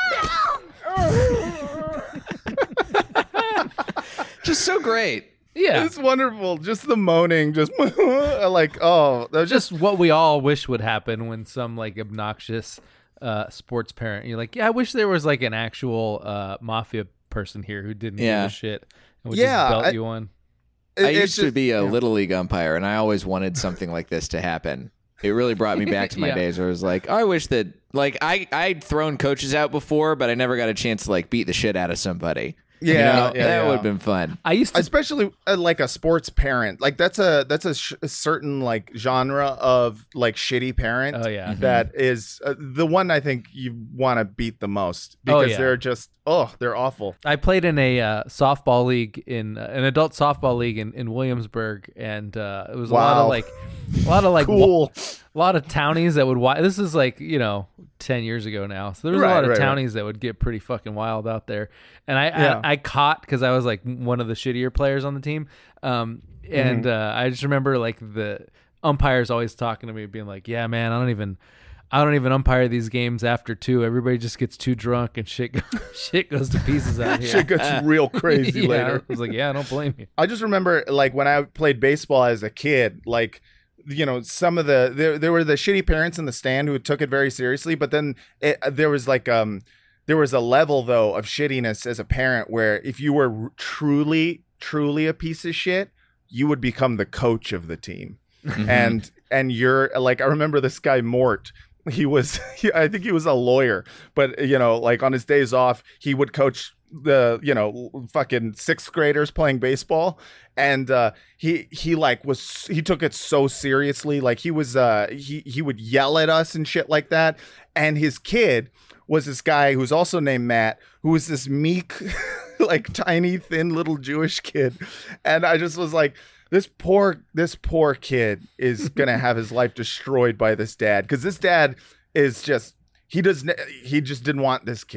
now? Just so great. Yeah. It's wonderful. Just the moaning, just like, oh, they're just Just what we all wish would happen when some like obnoxious uh, sports parent, you're like, yeah, I wish there was like an actual uh, mafia person here who didn't Yeah. give a shit and would Yeah, just belt I- you on. it- I it's used to just- be a yeah. little league umpire, and I always wanted something like this to happen. It really brought me back to my Yeah. days where I was like, I wish that, like, I I'd thrown coaches out before, but I never got a chance to like beat the shit out of somebody. You Yeah, know? yeah, that yeah. would have been fun. I used to especially uh, like a sports parent. Like that's a that's a, sh- a certain like genre of like shitty parent. Oh, yeah. that is uh, the one I think you want to beat the most Oh, because yeah. they're just oh they're awful. I played in a uh, softball league in uh, an adult softball league in, in Williamsburg, and uh, it was a lot Wow. of like a lot of like Cool. a lot of townies that would wi- this is like you know ten years ago now, so there was Right, a lot of right, right. townies that would get pretty fucking wild out there, and I Yeah. I, I caught because I was like one of the shittier players on the team, um, and Mm-hmm. uh, I just remember like the umpires always talking to me, being like, yeah, man, I don't even. I don't even umpire these games after two. Everybody just gets too drunk and shit. Shit goes to pieces out here. Shit gets real crazy Yeah, later. I was like, yeah, I don't blame you. I just remember like when I played baseball as a kid, like you know some of the there there were the shitty parents in the stand who took it very seriously, but then it, there was like um there was a level though of shittiness as a parent where if you were r- truly truly a piece of shit, you would become the coach of the team. and and you're like I remember this guy Mort. He was, he, I think he was a lawyer, but you know, like on his days off, he would coach the, you know, fucking sixth graders playing baseball. And uh, he, he like was, he took it so seriously. Like he was, uh, he, he would yell at us and shit like that. And his kid was this guy who's also named Matt, who was this meek, like tiny, thin little Jewish kid. And I just was like, This poor, this poor kid is gonna have his life destroyed by this dad because this dad is just he does he just didn't want this kid.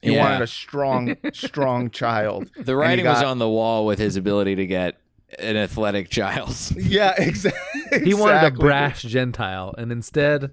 He Yeah. wanted a strong, strong child. The And he writing was got- on the wall with his ability to get an athletic child. Yeah, exa- exactly. He wanted a brash Gentile, and instead,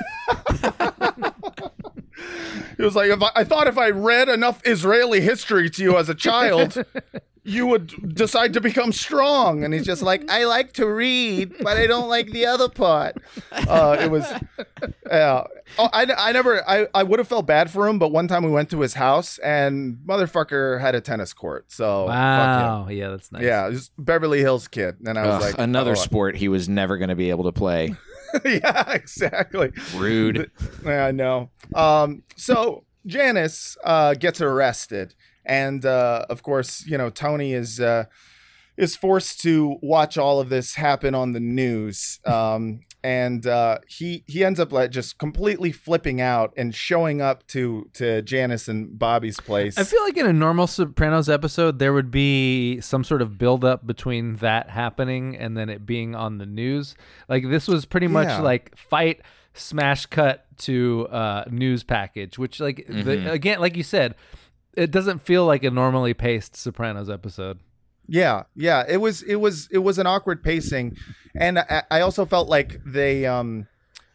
It was like, if I, I thought if I read enough Israeli history to you as a child, you would decide to become strong. And he's just like, I like to read, but I don't like the other part. Uh, it was, yeah. Oh, I, I never, I, I would have felt bad for him, but one time we went to his house and motherfucker had a tennis court. So, wow, fuck him. yeah, that's nice. Yeah, just Beverly Hills kid. And I was Ugh, like, another oh. sport he was never going to be able to play. Yeah, exactly. Rude. Yeah, I know. Um, so Janice uh, gets arrested, and uh, of course, you know, Tony is uh, is forced to watch all of this happen on the news, um, and uh, he he ends up like just completely flipping out and showing up to to Janice and Bobby's place. I feel like in a normal Sopranos episode, there would be some sort of build-up between that happening and then it being on the news. Like this was pretty much Yeah. like fight, smash cut to uh, news package, which like Mhm. the, again, like you said, it doesn't feel like a normally paced Sopranos episode. Yeah, yeah. It was it was it was an awkward pacing, and I, I also felt like they um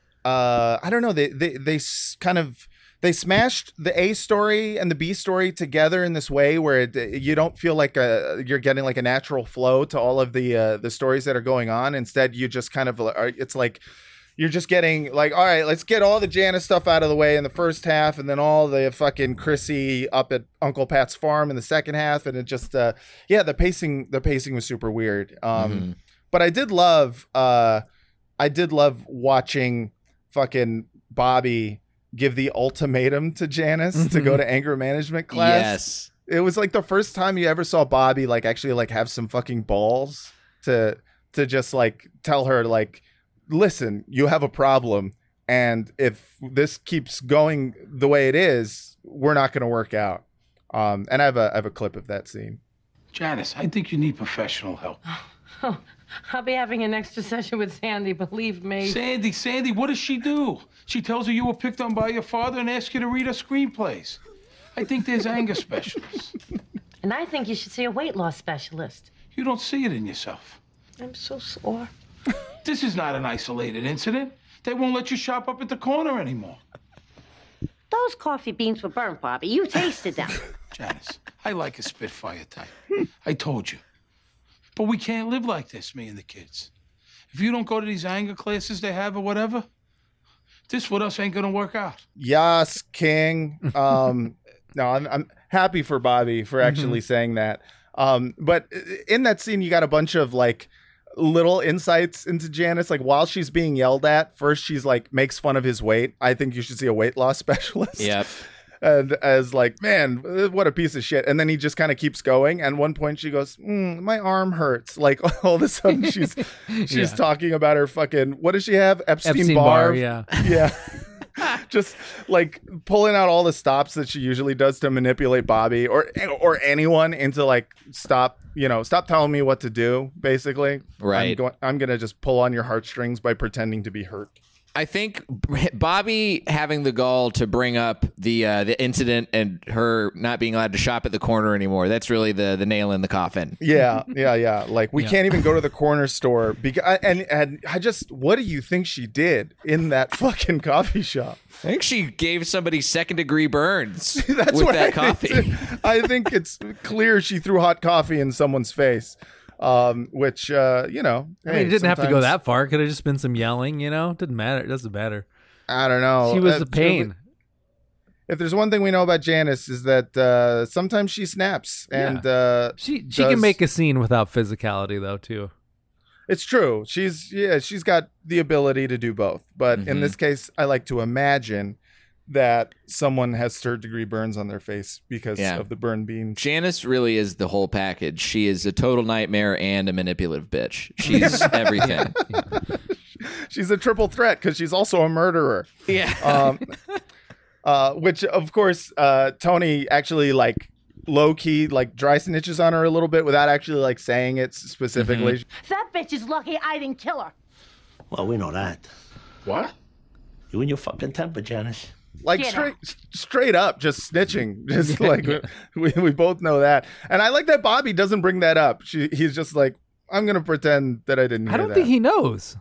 uh I don't know they they they s- kind of they smashed the A story and the B story together in this way where it, you don't feel like a, you're getting like a natural flow to all of the uh, the stories that are going on. Instead, you just kind of are, it's like you're just getting like, all right, let's get all the Janice stuff out of the way in the first half, and then all the fucking Chrissy up at Uncle Pat's farm in the second half, and it just, uh, yeah, the pacing, the pacing was super weird. Um, Mhm. But I did love, uh, I did love watching fucking Bobby give the ultimatum to Janice to go to anger management class. Yes. It was like the first time you ever saw Bobby like actually like have some fucking balls to to just like tell her like, listen, you have a problem, and if this keeps going the way it is, we're not going to work out. Um, and I have a I have a clip of that scene. Janice, I think you need professional help. Oh, I'll be having an extra session with Sandy, believe me. Sandy, Sandy, what does she do? She tells her you were picked on by your father and asks you to read her screenplays. I think there's anger specialists. And I think you should see a weight loss specialist. You don't see it in yourself. I'm so sore. This is not an isolated incident. They won't let you shop up at the corner anymore. Those coffee beans were burnt, Bobby. You tasted them. Janice, I like a Spitfire type. I told you. But we can't live like this, me and the kids. If you don't go to these anger classes they have or whatever, this with us ain't gonna work out. Yes, King. Um, no, I'm I'm happy for Bobby for actually saying that. Um, but in that scene, you got a bunch of like little insights into Janice. Like while she's being yelled at, first she's like makes fun of his weight. I think you should see a weight loss specialist. Yep. And as like, man, what a piece of shit. And then he just kind of keeps going. And one point she goes, mm, my arm hurts. Like all of a sudden she's she's Yeah. talking about her fucking, what does she have? Epstein, Epstein Barr. Barr, yeah. Yeah. Just like pulling out all the stops that she usually does to manipulate Bobby or or anyone into like, stop, you know, stop telling me what to do, basically. Right. I'm, going, I'm going to just pull on your heartstrings by pretending to be hurt. I think Bobby having the gall to bring up the uh, the incident and her not being allowed to shop at the corner anymore, that's really the, the nail in the coffin. Yeah, yeah, yeah. Like we Yeah. can't even go to the corner store because and and I just, what do you think she did in that fucking coffee shop? I think she gave somebody second degree burns That's with what that I coffee. Think. I think it's clear she threw hot coffee in someone's face. Um, which uh, you know, I mean, hey, it didn't have to go sometimes- that far. Could have just been some yelling, you know? Didn't matter. It doesn't matter. I don't know. She was Uh, a pain. If there's one thing we know about Janice is that uh, sometimes she snaps, and uh, She she does- can make a scene without physicality, though, too. It's true. She's yeah, she's got the ability to do both. But in Mhm. this case, I like to imagine that someone has third degree burns on their face because Yeah. of the burn beams. Janice really is the whole package. She is a total nightmare and a manipulative bitch. She's everything. She's a triple threat because she's also a murderer. Yeah. Um, uh, which of course, uh, Tony actually like low key like dry snitches on her a little bit without actually like saying it specifically. That bitch is lucky I didn't kill her. Well, we know that. What? You and your fucking temper, Janice. Like Get straight, straight up, just snitching. Just like we, we both know that, and I like that Bobby doesn't bring that up. She, he's just like, I'm gonna pretend that I didn't. Hear I don't that. think he knows.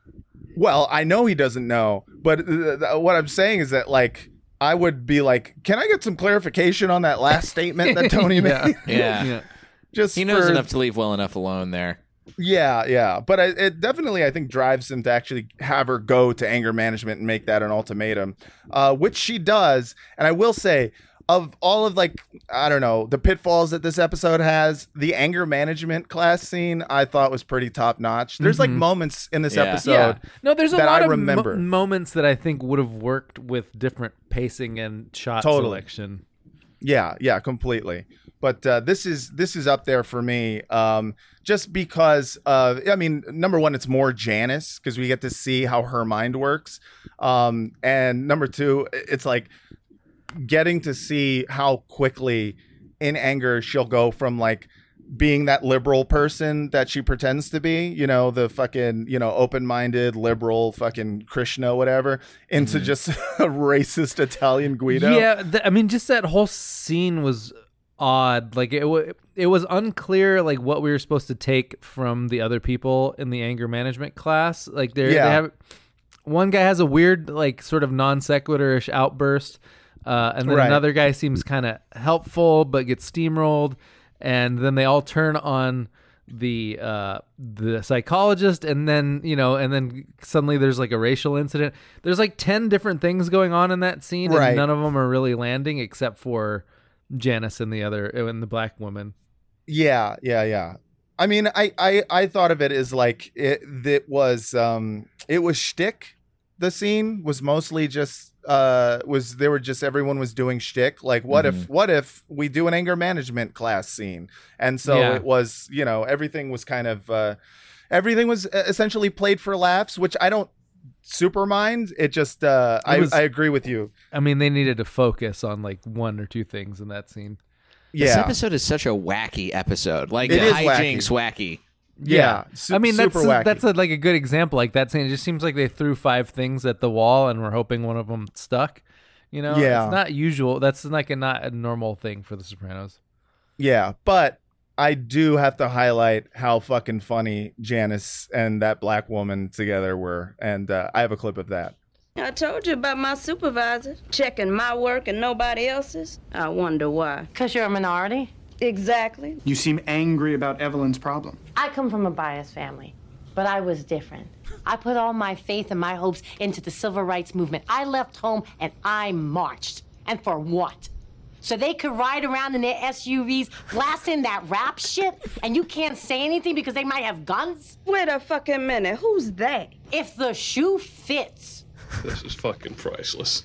Well, I know he doesn't know, but th- th- what I'm saying is that like I would be like, can I get some clarification on that last statement that Tony yeah. made? Yeah. Yeah. Just He knows for- enough to leave well enough alone there. Yeah, yeah, but I, it definitely I think drives him to actually have her go to anger management and make that an ultimatum, uh, which she does. And I will say, of all of like I don't know the pitfalls that this episode has, the anger management class scene I thought was pretty top notch. There's like Mhm. moments in this Yeah. episode. Yeah. No, there's a that lot I of mo- remember. moments that I think would have worked with different pacing and shot Totally. selection. Yeah, yeah, completely. But uh, this is this is up there for me, um, just because. Uh, I mean, number one, it's more Janice because we get to see how her mind works, um, and number two, it's like getting to see how quickly, in anger, she'll go from like being that liberal person that she pretends to be, you know, the fucking, you know, open-minded liberal fucking Krishna, whatever, into Mm-hmm. just a racist Italian Guido. Yeah, th- I mean, just that whole scene was odd. Like it, w- it was unclear like what we were supposed to take from the other people in the anger management class. Like they're, Yeah. they have one guy has a weird like sort of non sequitur-ish outburst, uh, and then Right. another guy seems kind of helpful but gets steamrolled, and then they all turn on the uh the psychologist, and then you know and then suddenly there's like a racial incident. There's like ten different things going on in that scene, Right. and none of them are really landing except for Janice and the other and the black woman. Yeah, yeah, yeah. I mean, I, I, I thought of it as like it. That was um, it was shtick. The scene was mostly just uh, was there were just everyone was doing shtick. Like, what if, what if we do an anger management class scene? And so Yeah. it was, you know, everything was kind of uh, everything was essentially played for laughs, which I don't super mind. It just uh, It I, was- I agree with you. I mean, they needed to focus on like one or two things in that scene. This Yeah. episode is such a wacky episode. Like It is hijinks wacky. Yeah, su- I mean that's super a, wacky. that's a, like a good example. Like that scene, it just seems like they threw five things at the wall and were hoping one of them stuck. You know, Yeah. it's not usual. That's like a not a normal thing for The Sopranos. Yeah, but I do have to highlight how fucking funny Janice and that black woman together were, and uh, I have a clip of that. I told you about my supervisor checking my work and nobody else's. I wonder why. Because you're a minority? Exactly. You seem angry about Evelyn's problem. I come from a biased family, but I was different. I put all my faith and my hopes into the civil rights movement. I left home and I marched. And for what? So they could ride around in their S U Vs blasting that rap shit, and you can't say anything because they might have guns? Wait a fucking minute. Who's they? If the shoe fits. This is fucking priceless.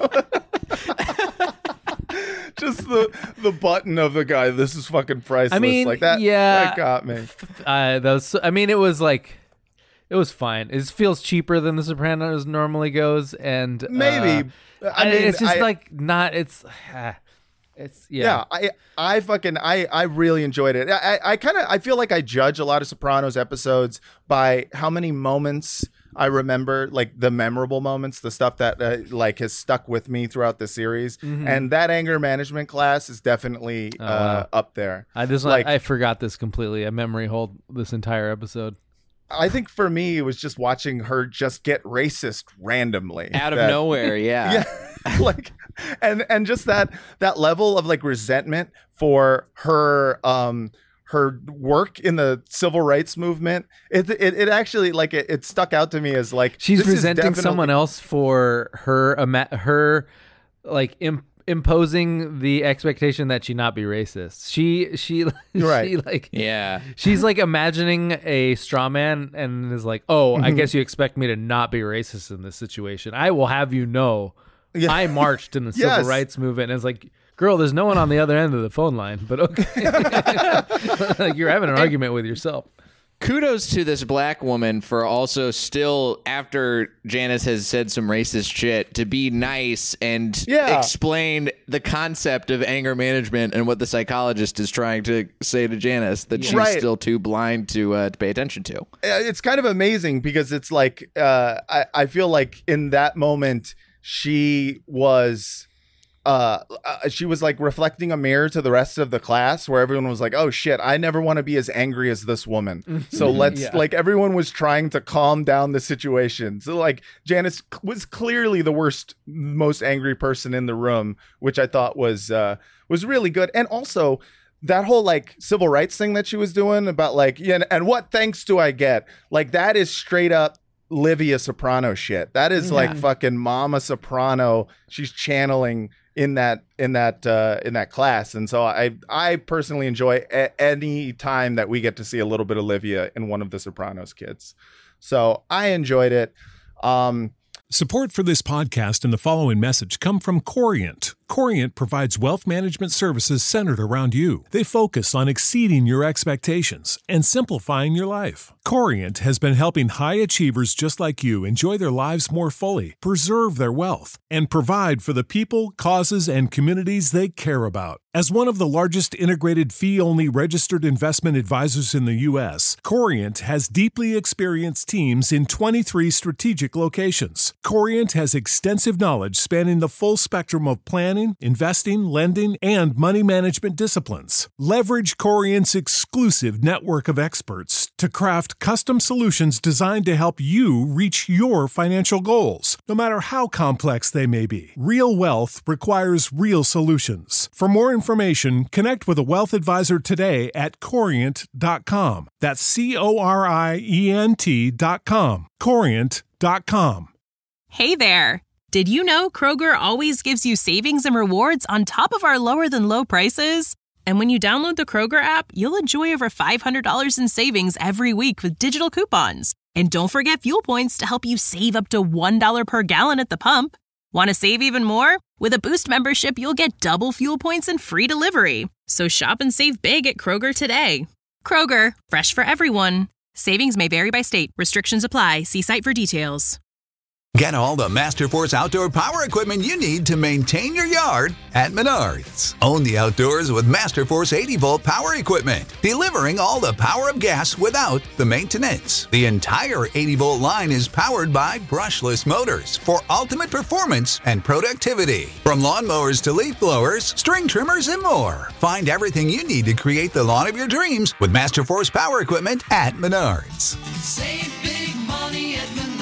Just the the button of the guy. This is fucking priceless. I mean, like that. yeah, that got me. Uh, that was. I mean, it was like, it was fine. It feels cheaper than The Sopranos normally goes, and Maybe. uh, I mean, it's just I- like not. It's, uh, it's yeah. Yeah, I I fucking I I really enjoyed it. I I, I kind of I feel like I judge a lot of Sopranos episodes by how many moments I remember, like the memorable moments, the stuff that uh, like has stuck with me throughout the series. Mhm. And that anger management class is definitely Oh, uh, wow. up there. I just like I forgot this completely. I memory hold this entire episode. I think for me it was just watching her just get racist randomly Out of That- nowhere, yeah. yeah, like and and just that that level of like resentment for her um her work in the civil rights movement. It it, it actually like it, it stuck out to me as like She's this is resenting definitely- someone else for her ima- her like im- imposing the expectation that she not be racist. She she Right. she like Yeah. she's like imagining a straw man and is like, "Oh, I Mhm. guess you expect me to not be racist in this situation. I will have you know Yeah. I marched in the civil Yes. rights movement." And it's like, "Girl, there's no one on the other end of the phone line." But okay. Like you're having an argument with yourself. Kudos to this black woman for also still, after Janice has said some racist shit, to be nice and Yeah. explain the concept of anger management and what the psychologist is trying to say to Janice that she's Right. still too blind to uh, to pay attention to. it's kind of amazing because it's like uh, I, I feel like in that moment she was uh, uh she was like reflecting a mirror to the rest of the class, where everyone was like, oh shit, I never want to be as angry as this woman. So let's Yeah. like everyone was trying to calm down the situation. So like Janice was clearly the worst, most angry person in the room, which I thought was uh was really good. And also that whole like civil rights thing that she was doing about like, yeah, and, and what thanks do I get? Like that is straight up Livia Soprano shit. That is like Yeah. fucking Mama Soprano. She's channeling in that in that uh, in that class, and so I I personally enjoy a- any time that we get to see a little bit of Livia in one of the Sopranos kids. So I enjoyed it. Um, Support for this podcast and the following message come from Corient. Corient provides wealth management services centered around you. They focus on exceeding your expectations and simplifying your life. Corient has been helping high achievers just like you enjoy their lives more fully, preserve their wealth, and provide for the people, causes, and communities they care about. As one of the largest integrated fee-only registered investment advisors in the U S, Corient has deeply experienced teams in twenty-three strategic locations. Corient has extensive knowledge spanning the full spectrum of planning, investing, lending, and money management disciplines. Leverage Corient's exclusive network of experts to craft custom solutions designed to help you reach your financial goals, no matter how complex they may be. Real wealth requires real solutions. For more information, connect with a wealth advisor today at corient dot com. That's C O R I E N T dot com. corient dot com. Hey there! Did you know Kroger always gives you savings and rewards on top of our lower than low prices? And when you download the Kroger app, you'll enjoy over five hundred dollars in savings every week with digital coupons. And don't forget fuel points to help you save up to one dollar per gallon at the pump. Want to save even more? With a Boost membership, you'll get double fuel points and free delivery. So shop and save big at Kroger today. Kroger, fresh for everyone. Savings may vary by state. Restrictions apply. See site for details. Get all the Masterforce outdoor power equipment you need to maintain your yard at Menards. Own the outdoors with Masterforce eighty volt power equipment, delivering all the power of gas without the maintenance. The entire eighty volt line is powered by brushless motors for ultimate performance and productivity. From lawnmowers to leaf blowers, string trimmers, and more. Find everything you need to create the lawn of your dreams with Masterforce power equipment at Menards. Save big money at Menards.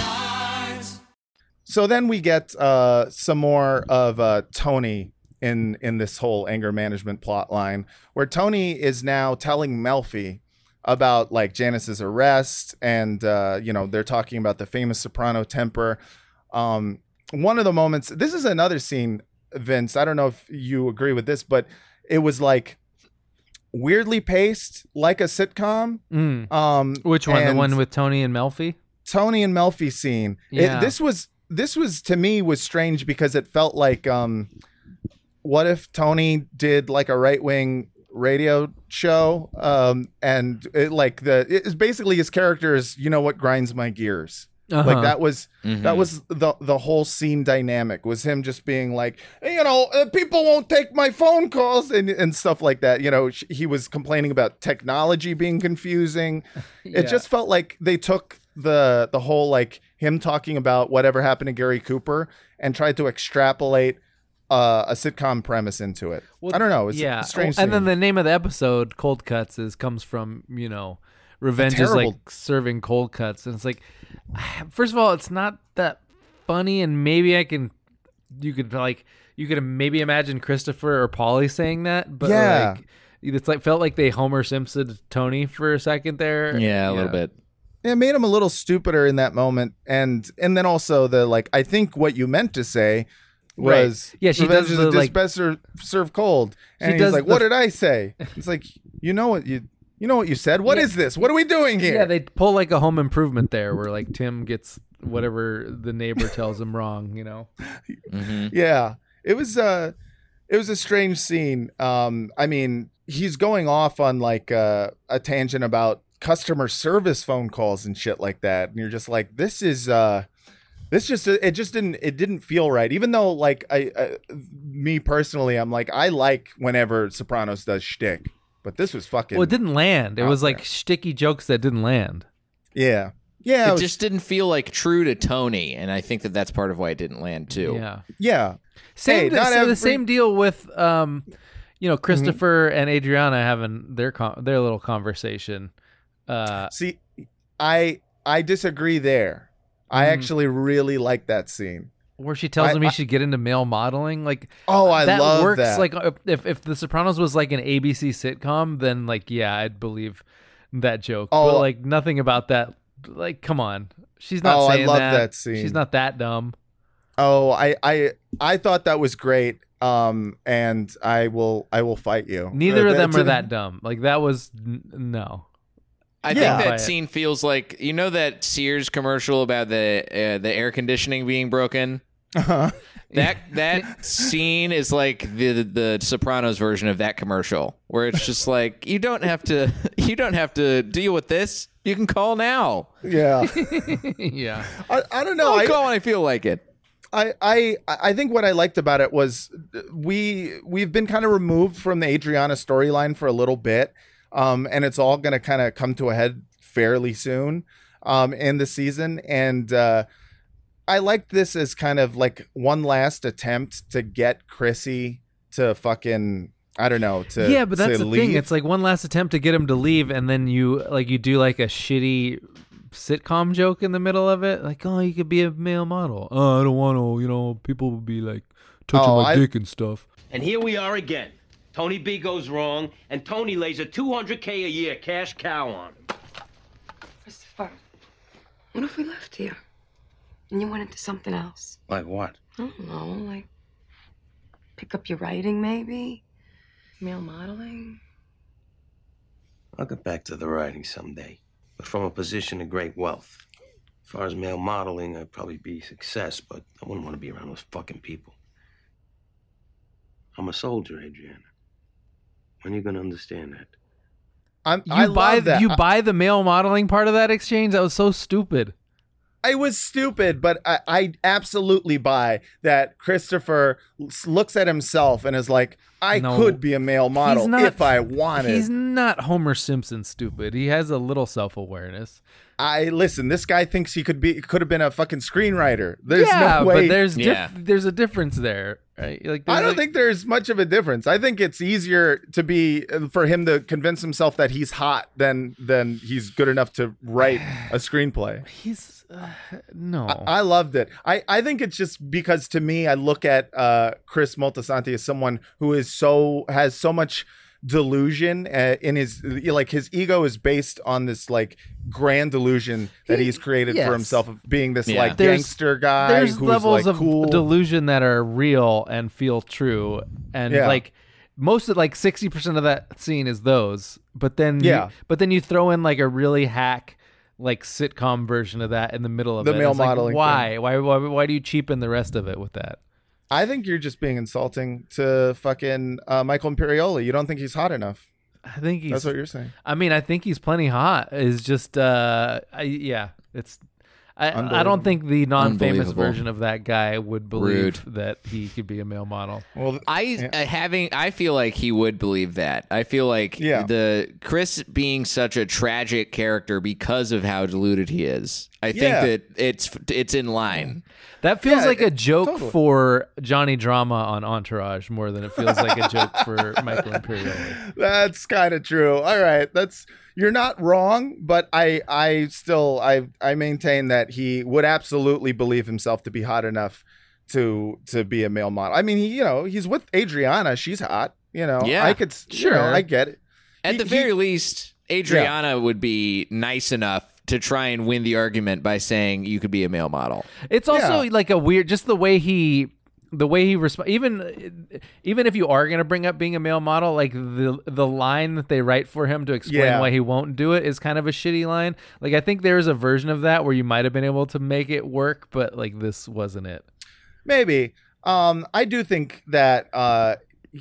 So then we get uh, some more of uh, Tony in in this whole anger management plot line, where Tony is now telling Melfi about like Janice's arrest, and uh, you know they're talking about the famous soprano temper. Um, one of the moments, this is another scene, Vince. I don't know if you agree with this, but it was like weirdly paced, like a sitcom. Mm. Um, Which one? The and one with Tony and Melfi? Tony and Melfi scene. Yeah. It, this was. This was to me was strange because it felt like, um, what if Tony did like a right wing radio show, um, and it, like the it's basically his character is, you know what grinds my gears. Uh-huh. Like that was Mhm. that was the the whole scene dynamic was him just being like, you know, uh, people won't take my phone calls and and stuff like that. You know, sh- he was complaining about technology being confusing. Yeah. It just felt like they took the the whole like him talking about whatever happened to Gary Cooper and tried to extrapolate uh, a sitcom premise into it. Well, I don't know. It's yeah. a strange And then scene. the name of the episode, Cold Cuts, is comes from, you know, revenge is terrible- like serving cold cuts. And it's like, first of all, it's not that funny. And maybe I can, you could like, you could maybe imagine Christopher or Paulie saying that. But Yeah. like, it's like, felt like they Homer Simpson Tony for a second there. Yeah, a little bit. It made him a little stupider in that moment, and and then also the like. I think what you meant to say was, Right. Yeah, she revenge does is the, a like- best ser- served cold, and She he's does like, the- "What did I say?" It's like, you know what you you know what you said. What Yeah. is this? What are we doing here? Yeah, they pull like a Home Improvement there, where like Tim gets whatever the neighbor tells him wrong. You know. Yeah, it was uh it was a strange scene. Um, I mean, he's going off on like uh, a tangent about customer service phone calls and shit like that, and you're just like, this is uh, this just it just didn't it didn't feel right. Even though like I, uh, me personally, I'm like I like whenever Sopranos does shtick, but this was fucking Well, it didn't land. It out was there. like sticky jokes that didn't land. Yeah. Yeah, it, it was- just didn't feel like true to Tony, and I think that that's part of why it didn't land too. Yeah. Yeah. Same. Hey, not so every- the same deal with um, you know, Christopher and Adriana having their con- their little conversation. Uh, See, I I disagree there. I Mhm. actually really like that scene. where she tells I- him he I- should get into male modeling. Like, Oh, I that love works. that. Like, if if The Sopranos was like an A B C sitcom, then like, yeah, I'd believe that joke. Oh. But like, nothing about that. Like, come on, she's not Oh, I saying love that. that scene. She's not that dumb. Oh, I I I thought that was great. Um, and I will I will fight you. Neither Uh, of them that's are a- that dumb. Like, that was n- no. I Yeah. think Buy that it. scene feels like, you know, that Sears commercial about the uh, the air conditioning being broken. Uh-huh. That that scene is like the the Sopranos version of that commercial, where it's just like, you don't have to you don't have to deal with this. You can call now. Yeah. yeah. I, I don't know. I'll I, call when I feel like it. I, I I think what I liked about it was we we've been kind of removed from the Adriana storyline for a little bit, um, and it's all going to kind of come to a head fairly soon, um, in the season. And uh, I liked this as kind of like one last attempt to get Chrissy to fucking I don't know to yeah, but that's to the leave. thing. It's like one last attempt to get him to leave, and then you like you do like a shitty sitcom joke in the middle of it, like, oh, you could be a male model. Oh, I don't want to. You know, people would be like touching Oh, my I- dick and stuff. And here we are again. Tony B goes wrong, and Tony lays a two hundred K a year cash cow on him. Christopher, what if we left here and you went into something else? Like what? I don't know, like pick up your writing, maybe? Male modeling? I'll get back to the writing someday, but from a position of great wealth. As far as male modeling, I'd probably be a success, but I wouldn't want to be around those fucking people. I'm a soldier, Adriana. When are you gonna understand that? I'm, You I buy love that. you I- buy the male modeling part of that exchange. That was so stupid. I was stupid, but I, I absolutely buy that Christopher s- looks at himself and is like, I No. could be a male model He's not- if I wanted. He's not Homer Simpson stupid. He has a little self awareness. I listen. This guy thinks he could be could have been a fucking screenwriter. There's yeah, no way. but there's Yeah. dif- there's a difference there, right? Like, I there's don't a- think there's much of a difference. I think it's easier to be for him to convince himself that he's hot than than he's good enough to write a screenplay. he's uh, no. I, I loved it. I, I think it's just because to me, I look at uh, Chris Moltisanti as someone who is so has so much delusion uh, in his like his ego is based on this like grand delusion that he's created yes. for himself of being this Yeah. like There's- gangster guy There's who's levels like of cool. delusion that are real and feel true, and Yeah. like most of like sixty percent of that scene is those. But then Yeah. you, but then you throw in like a really hack like sitcom version of that in the middle of The it. male It's like, modeling why? why? Why? Why do you cheapen the rest of it with that? I think you're just being insulting to fucking uh, Michael Imperioli. You don't think he's hot enough. I think he's. That's what you're saying. I mean, I think he's plenty hot. Is just, uh, I, yeah, it's. I, I Unbelievable. don't think the non-famous Unbelievable. version of that guy would believe Rude. that he could be a male model. Well, I uh, having I feel like he would believe that. I feel like Yeah. the Chris being such a tragic character because of how deluded he is. I think Yeah. that it's it's in line. That feels Yeah, like a it- joke totally. for Johnny Drama on Entourage more than it feels like a joke for Michael Imperioli. That's kind of true. All right, that's you're not wrong, but I I still I I maintain that he would absolutely believe himself to be hot enough to to be a male model. I mean, he you know he's with Adriana. She's hot. You know, Yeah. I could s- you know, Sure. I get it. At He- the he- very least, Adriana would be nice enough to try and win the argument by saying you could be a male model. It's also Yeah. like a weird, just the way he, the way he responds. Even, even if you are gonna bring up being a male model, like the the line that they write for him to explain Yeah. why he won't do it is kind of a shitty line. Like I think there's a version of that where you might have been able to make it work, but like this wasn't it. Maybe. Um, I do think that uh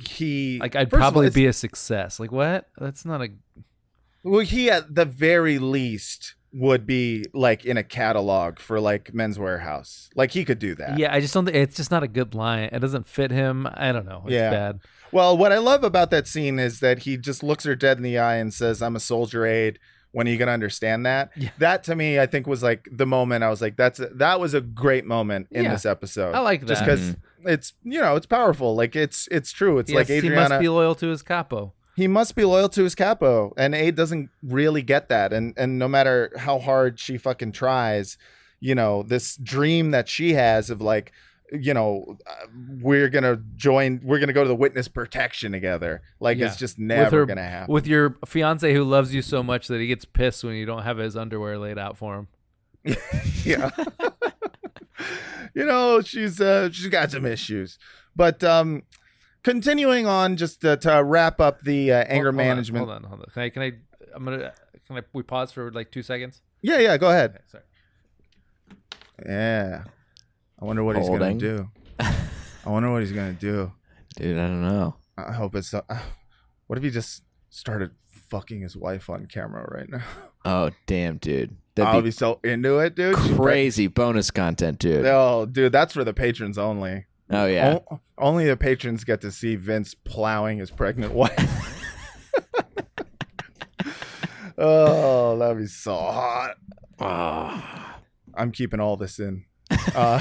he Like I'd first of all, probably it's- be a success. Like what? That's not a. well, he at the very least would be like in a catalog for like Men's Warehouse. Like he could do that. Yeah, I just don't. think It's just not a good line. It doesn't fit him. I don't know. It's Yeah. bad. Well, what I love about that scene is that he just looks her dead in the eye and says, "I'm a soldier aide," When are you gonna understand that? Yeah. That to me, I think was like the moment I was like, "That's a, that was a great moment in Yeah. this episode." I like that. just because Mm-hmm. it's you know it's powerful. Like it's it's true. It's Yes, like Adriana. he must be loyal to his capo. He must be loyal to his capo, and Aid doesn't really get that. And and no matter how hard she fucking tries, you know, this dream that she has of like, you know, uh, we're gonna join, we're gonna go to the witness protection together. Like Yeah. it's just With never her- gonna happen. With your fiance who loves you so much that he gets pissed when you don't have his underwear laid out for him. Yeah. You know, she's uh, she's got some issues, but um, continuing on, just to, to wrap up the uh, anger Hold- hold on, management. Hold on, hold on. Can I? Can I? I'm gonna. Can I? We pause for like two seconds. Yeah, yeah. Go ahead. Okay, sorry. Yeah. I wonder what he's Holding. gonna do. I wonder what he's gonna do. Dude, I don't know. I hope it's. Uh, what if he just started fucking his wife on camera right now? Oh, damn, dude. I'll That'd be be so into it, dude. crazy bonus content, dude. Oh, dude, that's for the patrons only. Oh, yeah. O- only the patrons get to see Vince plowing his pregnant wife. Oh, that'd be so hot. Oh. I'm keeping all this in. Uh,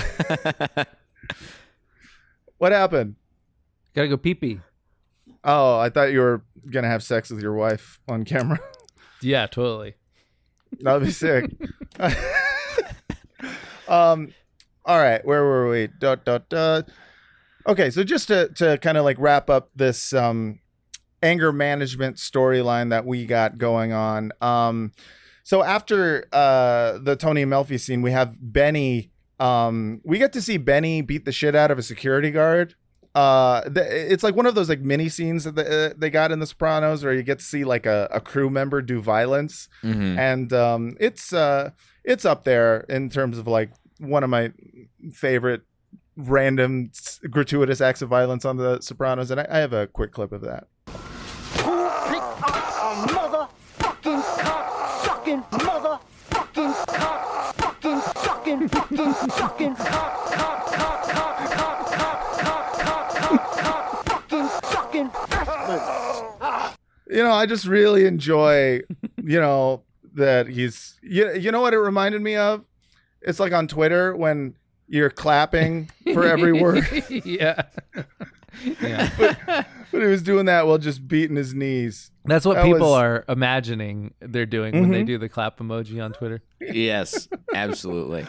what happened? Gotta go pee pee. Oh, I thought you were gonna have sex with your wife on camera. Yeah, totally. That'd be sick. um, all right, where were we? Dot dot dot. Okay, so just to to kind of like wrap up this um anger management storyline that we got going on. Um, so after uh the Tony Melfi scene, we have Benny. Um, we get to see Benny beat the shit out of a security guard. Uh, the, it's like one of those like mini scenes that the, uh, they got in The Sopranos, where you get to see like a, a crew member do violence, Mhm. and um, it's uh, it's up there in terms of like one of my favorite random s- gratuitous acts of violence on The Sopranos, and I, I have a quick clip of that. Pick up a motherfucking cock sucking motherfucking cock fucking sucking fucking sucking cock cock cock cock cock cock cock cock cock cock fucking sucking bastard. You know, I just really enjoy, you know, that he's, you, you know what it reminded me of? It's like on Twitter when you're clapping for every word. Yeah. Yeah. but, but he was doing that while just beating his knees. That's what That people was- are imagining they're doing when they Mhm. do the clap emoji on Twitter. Yes, absolutely.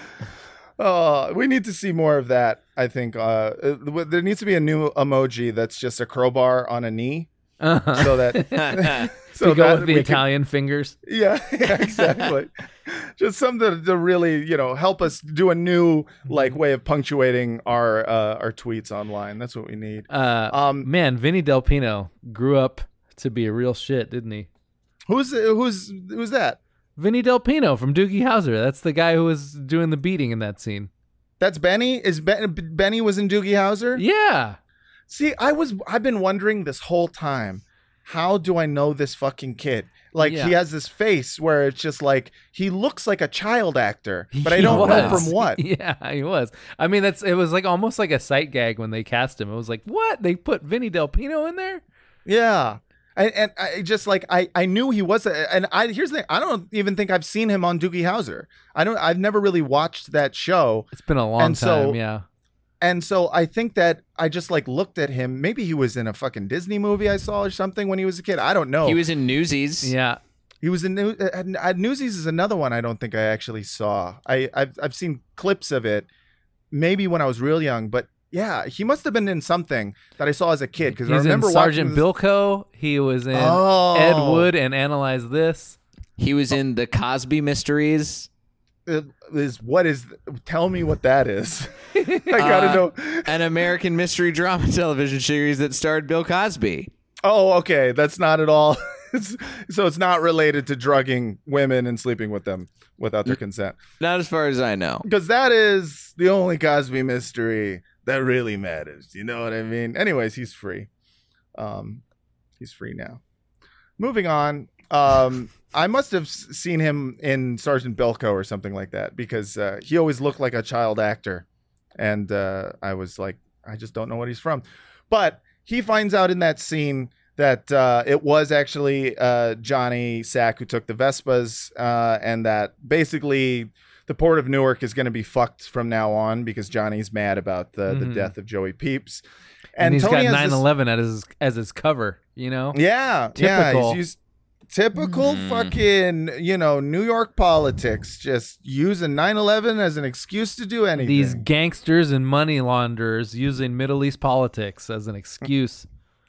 Oh, we need to see more of that. I think uh, uh, there needs to be a new emoji that's just a crowbar on a knee, Uh-huh. so that So go with the we can- Italian fingers. Yeah, yeah, exactly. Just something to really, you know, help us do a new like way of punctuating our uh, our tweets online. That's what we need. Uh, Um, man, Vinny Del Pino grew up to be a real shit, didn't he? Who's who's who's that? Vinny Del Pino from Doogie Howser. That's the guy who was doing the beating in that scene. That's Benny. Is ben, Benny was in Doogie Howser? Yeah. See, I was I've been wondering this whole time, how do I know this fucking kid? Like Yeah. he has this face where it's just like he looks like a child actor, but I He don't know was. from what. Yeah, he was. I mean, that's it was like almost like a sight gag when they cast him. It was like, what? They put Vinny Del Pino in there? Yeah. And, and I just like I, I knew he was a, and I here's the thing, I don't even think I've seen him on Doogie Howser. I don't I've never really watched that show. It's been a long And so- time, yeah. And so I think that I just like looked at him. Maybe he was in a fucking Disney movie I saw or something when he was a kid. I don't know. He was in Newsies. Yeah. He was in New- uh, uh, Newsies is another one I don't think I actually saw. I I've I've seen clips of it, maybe when I was real young, but yeah, he must have been in something that I saw as a kid because I He's in remember Sergeant watching Bilko. He was in Oh. Ed Wood and Analyze This. He was in the Cosby Mysteries. this. Is what is? Tell me what that is. I gotta Uh, know. An American mystery drama television series that starred Bill Cosby. Oh, okay, that's not at all. It's, so it's not related to drugging women and sleeping with them without their consent. Not as far as I know. Because that is the only Cosby mystery that really matters. You know what I mean? Anyways, he's free. Um, he's free now. Moving on. Um, I must have s- seen him in Sergeant Bilko or something like that because uh, he always looked like a child actor. And uh, I was like, I just don't know what he's from. But he finds out in that scene that uh, it was actually uh, Johnny Sack who took the Vespas, uh, and that basically the port of Newark is going to be fucked from now on because Johnny's mad about the, Mhm. the death of Joey Peeps. And, And, he's Tony got has nine this- eleven as his, as his cover, you know? Yeah, Typical. yeah. He's used, typical Mm. fucking, you know, New York politics. Just using nine eleven as an excuse to do anything. These gangsters and money launderers using Middle East politics as an excuse.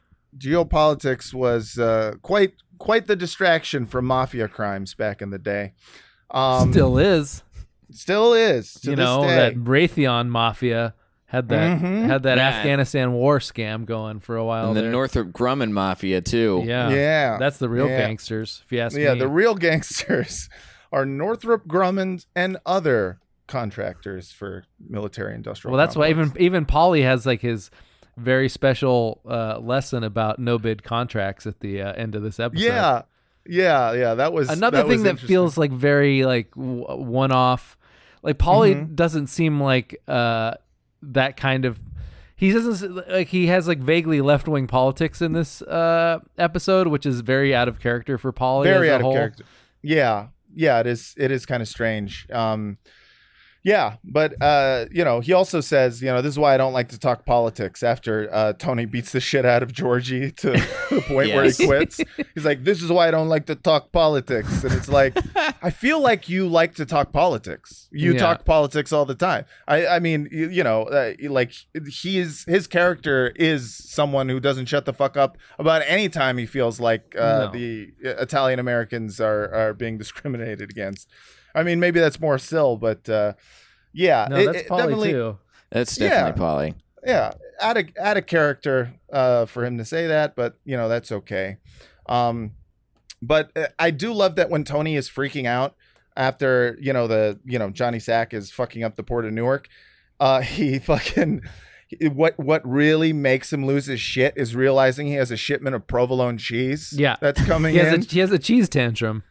Geopolitics was uh, quite quite the distraction from mafia crimes back in the day. Um, Still is. Still is. To you this know, day. that Raytheon mafia had that Mhm. had that Yeah. Afghanistan war scam going for a while. And the there. Northrop Grumman Mafia, too. Yeah. Yeah. That's the real Yeah. gangsters, if you ask yeah, me. the real gangsters are Northrop Grumman and other contractors for military industrial. Well, that's why complex. even even Paulie has like his very special uh, lesson about no bid contracts at the uh, end of this episode. Yeah, yeah, yeah. That was Another that thing was that interesting. feels like very like w- one off. Like Paulie Mhm. doesn't seem like uh, that kind of. He doesn't like he has like vaguely left wing politics in this uh, episode, which is very out of character for Paulie. very as a out whole. of character. Yeah, yeah. It is. It is kind of strange. Um, yeah, but uh, you know, he also says, you know, this is why I don't like to talk politics. After uh, Tony beats the shit out of Georgie to the point where Yes. he quits, he's like, "This is why I don't like to talk politics." And it's like, I feel like you like to talk politics. You Yeah. talk politics all the time. I, I mean, you, you know, uh, like he is. His character is someone who doesn't shut the fuck up about any time he feels like uh, No. the Italian Americans are are being discriminated against. I mean, maybe that's more Sill, but uh, yeah, No, it- that's it Paulie definitely, too. That's definitely Paulie. yeah, add a add a character uh, for him to say that, but you know that's okay. Um, but uh, I do love that when Tony is freaking out after you know the you know Johnny Sack is fucking up the port of Newark, uh, he fucking. What what really makes him lose his shit is realizing he has a shipment of provolone cheese. Yeah. that's coming He has, in. a, he has a cheese tantrum.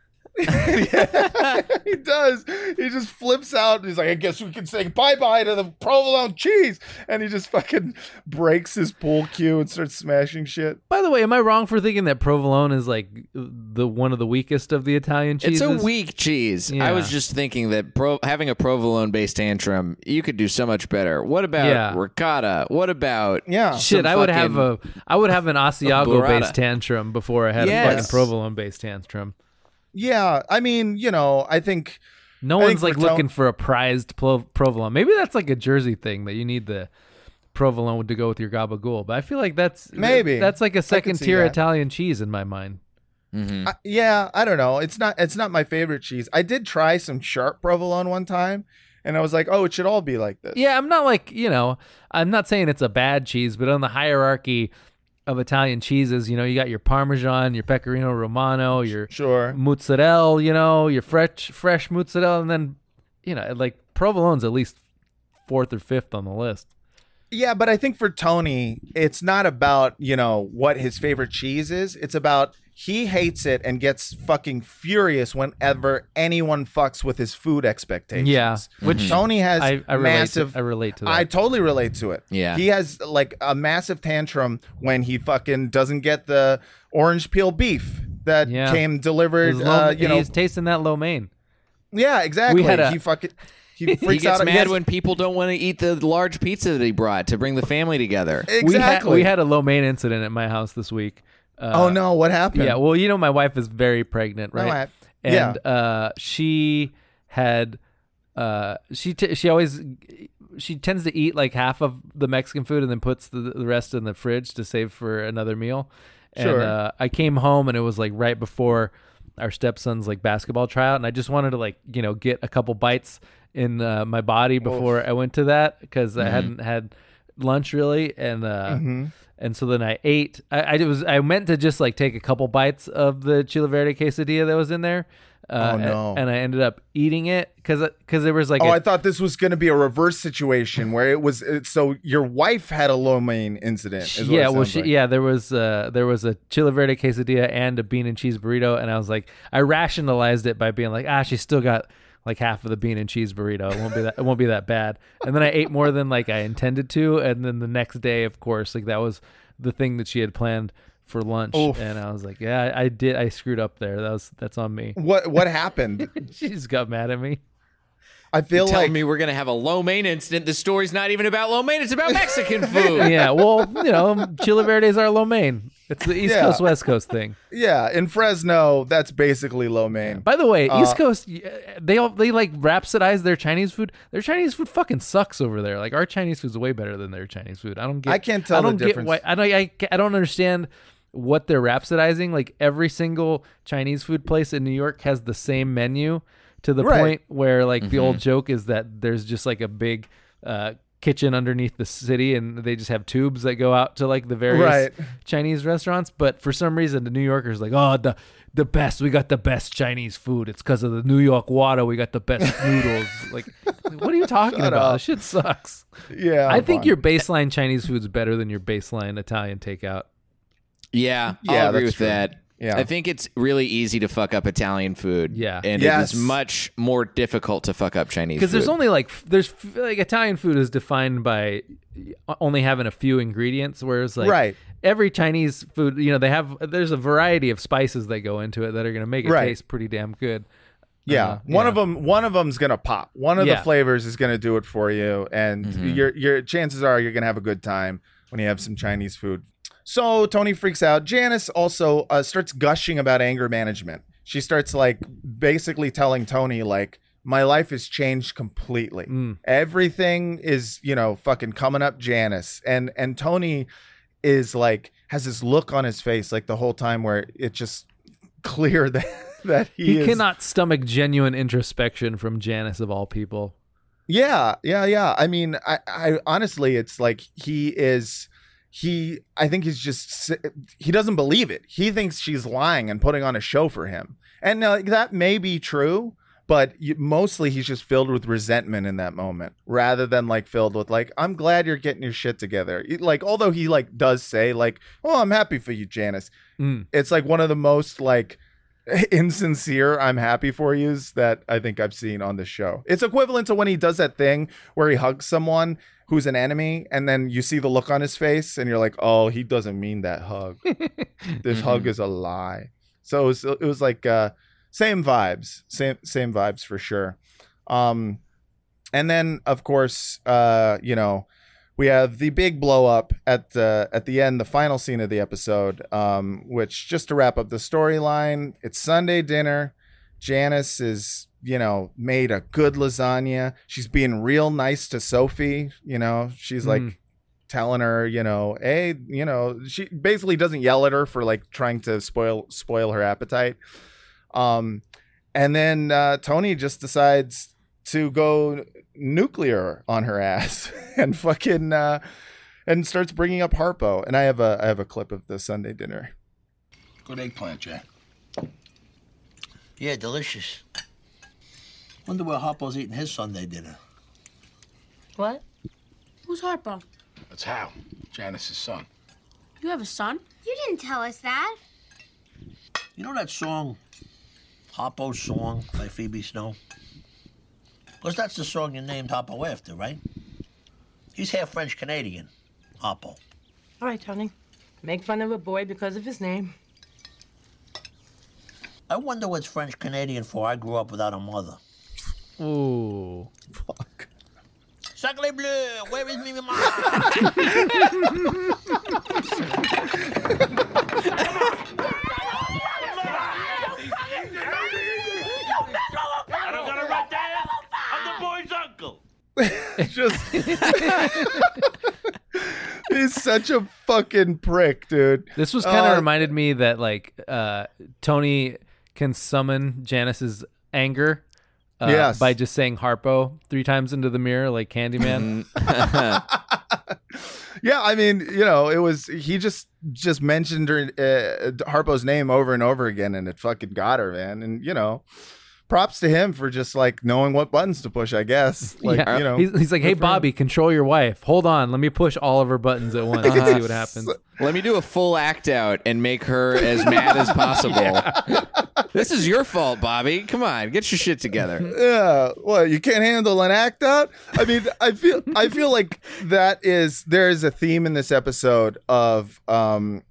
Yeah, he does. He just flips out. He's like, I guess we can say bye bye to the provolone cheese. And he just fucking breaks his pool cue and starts smashing shit. By the way, am I wrong for thinking that provolone is like the one of the weakest of the Italian cheeses? It's a weak cheese. I Yeah. was just thinking that pro- having a provolone-based tantrum, you could do so much better. What about Yeah. ricotta? What about yeah? Shit, I would have a I would have an Asiago burrata. based tantrum before I had a Yes. fucking provolone based tantrum. Yeah, I mean, you know, I think No I one's think like for looking Ton- for a prized plo- provolone. Maybe that's like a Jersey thing that you need the provolone to go with your gabagool. But I feel like that's Maybe. that's like a second see tier that. Italian cheese in my mind. I, yeah, I don't know. It's not it's not my favorite cheese. I did try some sharp provolone one time, and I was like, oh, it should all be like this. Yeah, I'm not like, you know, I'm not saying it's a bad cheese, but on the hierarchy of Italian cheeses, you know, you got your Parmesan, your Pecorino Romano, your Sure. mozzarella, you know, your fresh fresh mozzarella, and then, you know, like provolone's at least fourth or fifth on the list. Yeah, but I think for Tony, it's not about, you know, what his favorite cheese is. It's about he hates it and gets fucking furious whenever anyone fucks with his food expectations. Yeah, which Tony has I, I relate massive. To, I relate to that. I totally relate to it. Yeah. He has like a massive tantrum when he fucking doesn't get the orange peel beef that Yeah. came delivered. His lo- Uh, you know, he's tasting that lo mein. yeah, exactly. We had a- he fucking he He freaks gets out. mad he has- when people don't want to eat the large pizza that he brought to bring the family together. We had, exactly. we had a lo mein incident at my house this week. Uh, oh no, what happened? Yeah, well, you know, my wife is very pregnant, No, right? I- and uh, she had, uh, she t- she always, she tends to eat like half of the Mexican food and then puts the, the rest in the fridge to save for another meal. Sure. And uh, I came home and it was like right before our stepson's like basketball tryout, and I just wanted to like you know get a couple bites in uh, my body before I went to that because I hadn't had lunch really, and uh, Mhm. and so then I ate. I, I was I meant to just like take a couple bites of the Chile Verde quesadilla that was in there. Uh, Oh, no. And, and I ended up eating it because because there was like Oh, a- I thought this was going to be a reverse situation where it was it, so your wife had a lo mein incident. Is what yeah, it well, sounds she, like. yeah, there was uh, there was a Chile Verde quesadilla and a bean and cheese burrito, and I was like, I rationalized it by being like, ah, she's still got like half of the bean and cheese burrito. It won't be that it won't be that bad. And then I ate more than like I intended to, and then the next day, of course, like that was the thing that she had planned for lunch, Oof. and I was like, yeah, I, I did. I screwed up there. That was that's on me. What what happened? She just got mad at me. I feel You're telling like me we're gonna have a lo mein incident. The story's not even about lo mein; it's about Mexican food. Yeah, well, you know, Chile Verdes are lo mein. It's the East Yeah. Coast West Coast thing. yeah, in Fresno, that's basically lo mein. By the way, Uh, East Coast, they all they like rhapsodize their Chinese food. Their Chinese food fucking sucks over there. Like our Chinese food's way better than their Chinese food. I don't get. I can't tell I don't the get difference. Why, I don't. I, I don't understand what they're rhapsodizing. Like every single Chinese food place in New York has the same menu. To the Right. point where, like, the Mhm. old joke is that there's just like a big uh, kitchen underneath the city, and they just have tubes that go out to like the various Right. Chinese restaurants. But for some reason, the New Yorkers like, oh, the the best. We got the best Chinese food. It's because of the New York water. We got the best noodles. Like, what are you talking Shut about? up. This shit sucks. Yeah, I think fine. your baseline Chinese food is better than your baseline Italian takeout. Yeah, Yeah, I'll agree that's with true. that. Yeah. I think it's really easy to fuck up Italian food. Yeah. and Yes. it is much more difficult to fuck up Chinese food. Because there's only like f- there's f- like Italian food is defined by only having a few ingredients, whereas like Right. every Chinese food, you know, they have there's a variety of spices that go into it that are going to make it Right. taste pretty damn good. Yeah, Uh, one yeah. of them. One of them's gonna pop. One of Yeah. the flavors is gonna do it for you, and Mhm. your your chances are you're gonna have a good time when you have some Chinese food. So Tony freaks out. Janice also uh, starts gushing about anger management. She starts like basically telling Tony like, my life has changed completely. Mm. Everything is, you know, fucking coming up Janice, and and Tony is like has this look on his face like the whole time where it's just clear that that he, He is, cannot stomach genuine introspection from Janice of all people. Yeah, yeah, yeah. I mean, I, I honestly, it's like he is, he, I think he's just, he doesn't believe it. He thinks she's lying and putting on a show for him. And uh, that may be true, but you, mostly he's just filled with resentment in that moment rather than like filled with like, I'm glad you're getting your shit together. Like, although he like does say like, oh, I'm happy for you, Janice. Mm. It's like one of the most like, insincere I'm happy for yous that I think I've seen on the show. It's equivalent to when he does that thing where he hugs someone who's an enemy and then you see the look on his face and you're like, oh, he doesn't mean that hug. This hug is a lie. So it was, it was like uh same vibes, same same vibes for sure. Um and then of course uh you know we have the big blow up at the at the end, the final scene of the episode, um, which just to wrap up the storyline, it's Sunday dinner. Janice is, you know, made a good lasagna. She's being real nice to Sophie. You know, she's like Mm. telling her, you know, hey, you know, she basically doesn't yell at her for like trying to spoil spoil her appetite. Um, and then uh, Tony just decides to go nuclear on her ass and fucking uh and starts bringing up Harpo. And I have a I have a clip of the Sunday dinner. Good eggplant, Jack. Yeah, delicious. Wonder where Harpo's eating his Sunday dinner. What? Who's Harpo? That's Hal, Janice's son. You have a son? You didn't tell us that. You know that song, Harpo's Song by Phoebe Snow? Because that's the song you named Harpo after, right? He's half French-Canadian, Harpo. All right, Tony. Make fun of a boy because of his name. I wonder what's French-Canadian for. I grew up without a mother. Ooh. Fuck. Sacre bleu, where is me mama? I don't got it right there. I'm the boy's uncle. Just he's such a fucking prick, dude. This was kind of Uh, reminded me that like uh, Tony can summon Janice's anger uh, Yes. by just saying Harpo three times into the mirror like Candyman. Yeah, I mean, you know, it was he just just mentioned her uh, Harpo's name over and over again, and it fucking got her, man. And you know, props to him for just like knowing what buttons to push, I guess. Like, Yeah. you know, he's, he's like, hey, good for him. Bobby, control your wife. Hold on. Let me push all of her buttons at once and see what happens. Let me do a full act out and make her as mad as possible. This is your fault, Bobby. Come on, get your shit together. Yeah, what, you can't handle an act out? I mean, I feel I feel like that is there is a theme in this episode of um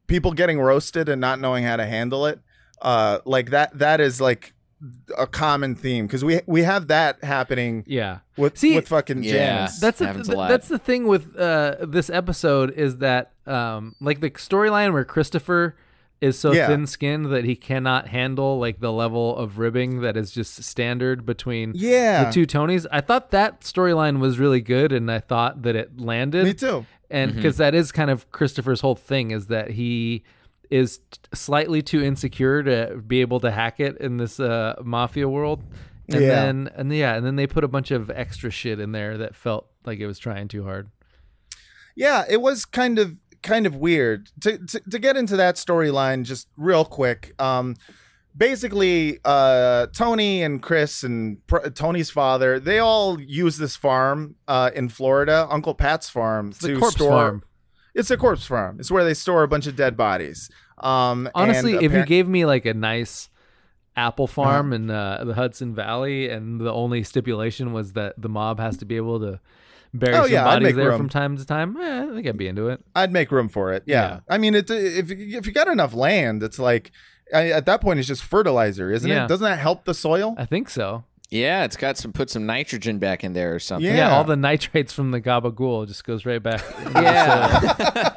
people getting roasted and not knowing how to handle it. Uh, like that that is like a common theme because we we have that happening. Yeah, with See, with fucking yeah, Janice. That's the, happens a th- lot. that's the thing with uh, this episode is that um, like the storyline where Christopher is so Yeah. thin-skinned that he cannot handle like the level of ribbing that is just standard between Yeah. the two Tonys. I thought that storyline was really good, and I thought that it landed. Me too. And Mm-hmm. because that is kind of Christopher's whole thing is that he is t- slightly too insecure to be able to hack it in this uh, mafia world. And Yeah. then and yeah, and then they put a bunch of extra shit in there that felt like it was trying too hard. Yeah, it was kind of kind of weird to to, to get into that storyline just real quick. Um, basically, uh, Tony and Chris and pr- Tony's father, they all use this farm uh, in Florida, Uncle Pat's farm, It's to a corpse store. farm. It's a corpse farm. It's where they store a bunch of dead bodies. Um, Honestly, and if you appar- gave me like a nice apple farm Uh-huh. in uh, the Hudson Valley, and the only stipulation was that the mob has to be able to bury Oh, some yeah, I'd bodies make there room. from time to time, eh, I think I'd be into it. I'd make room for it. Yeah, Yeah. I mean, it if if you got enough land, it's like I, at that point it's just fertilizer, isn't Yeah. it? Doesn't that help the soil? I think so. Yeah, it's got some put some nitrogen back in there or something. Yeah, Yeah. all the nitrates from the gabagool just goes right back. Yeah.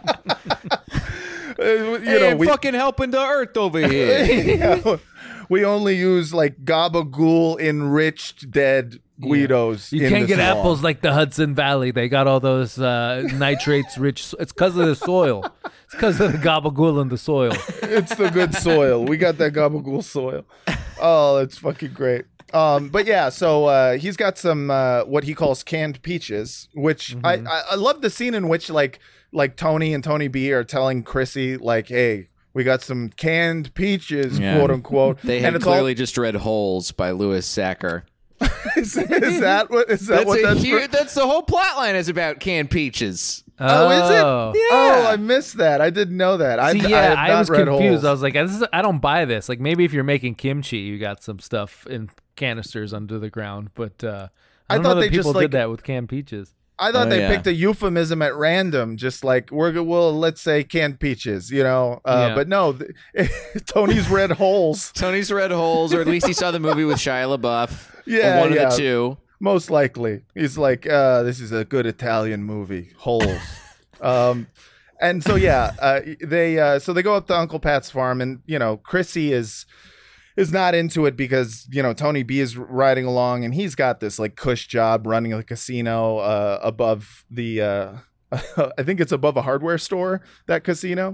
Uh, you Hey, know, I'm we, fucking helping the earth over here. Yeah, we only use like gabagool enriched dead Guidos. You in can't the get swamp. apples like the Hudson Valley. They got all those uh, nitrates rich. It's because of the soil. It's because of the gabagool in the soil. It's the good soil. We got that gabagool soil. Oh, it's fucking great. Um, but yeah, so uh, he's got some uh, what he calls canned peaches, which Mm-hmm. I, I I love the scene in which like like Tony and Tony B are telling Chrissy like, hey, we got some canned peaches, Yeah. quote unquote. They and had it's clearly just read Holes by Louis Sacker. all, is, is that what is that That's, what a that's huge, for? that's the whole plot line is about canned peaches. Oh, is it? Oh. Oh, I missed that. I didn't know that. I, See, I, yeah, have I, not was read confused. Holes. I was like, this is, I don't buy this. Like, maybe if you're making kimchi, you got some stuff in canisters under the ground. But uh, I, I don't thought know that they just, people like- did that with canned peaches. I thought Oh, they yeah. picked a euphemism at random, just like we're go- well, let's say canned peaches, you know. Uh, Yeah. But no, th- Tony's read holes. Tony's read Holes, or at least he saw the movie with Shia LaBeouf. Yeah, or one yeah. of the two. Most likely, he's like, uh, this is a good Italian movie, Holes. um, and so yeah, uh, they uh, so they go up to Uncle Pat's farm, and you know, Chrissy is is not into it because you know Tony B is riding along, and he's got this like cush job running a casino uh, above the. Uh, I think it's above a hardware store, that casino,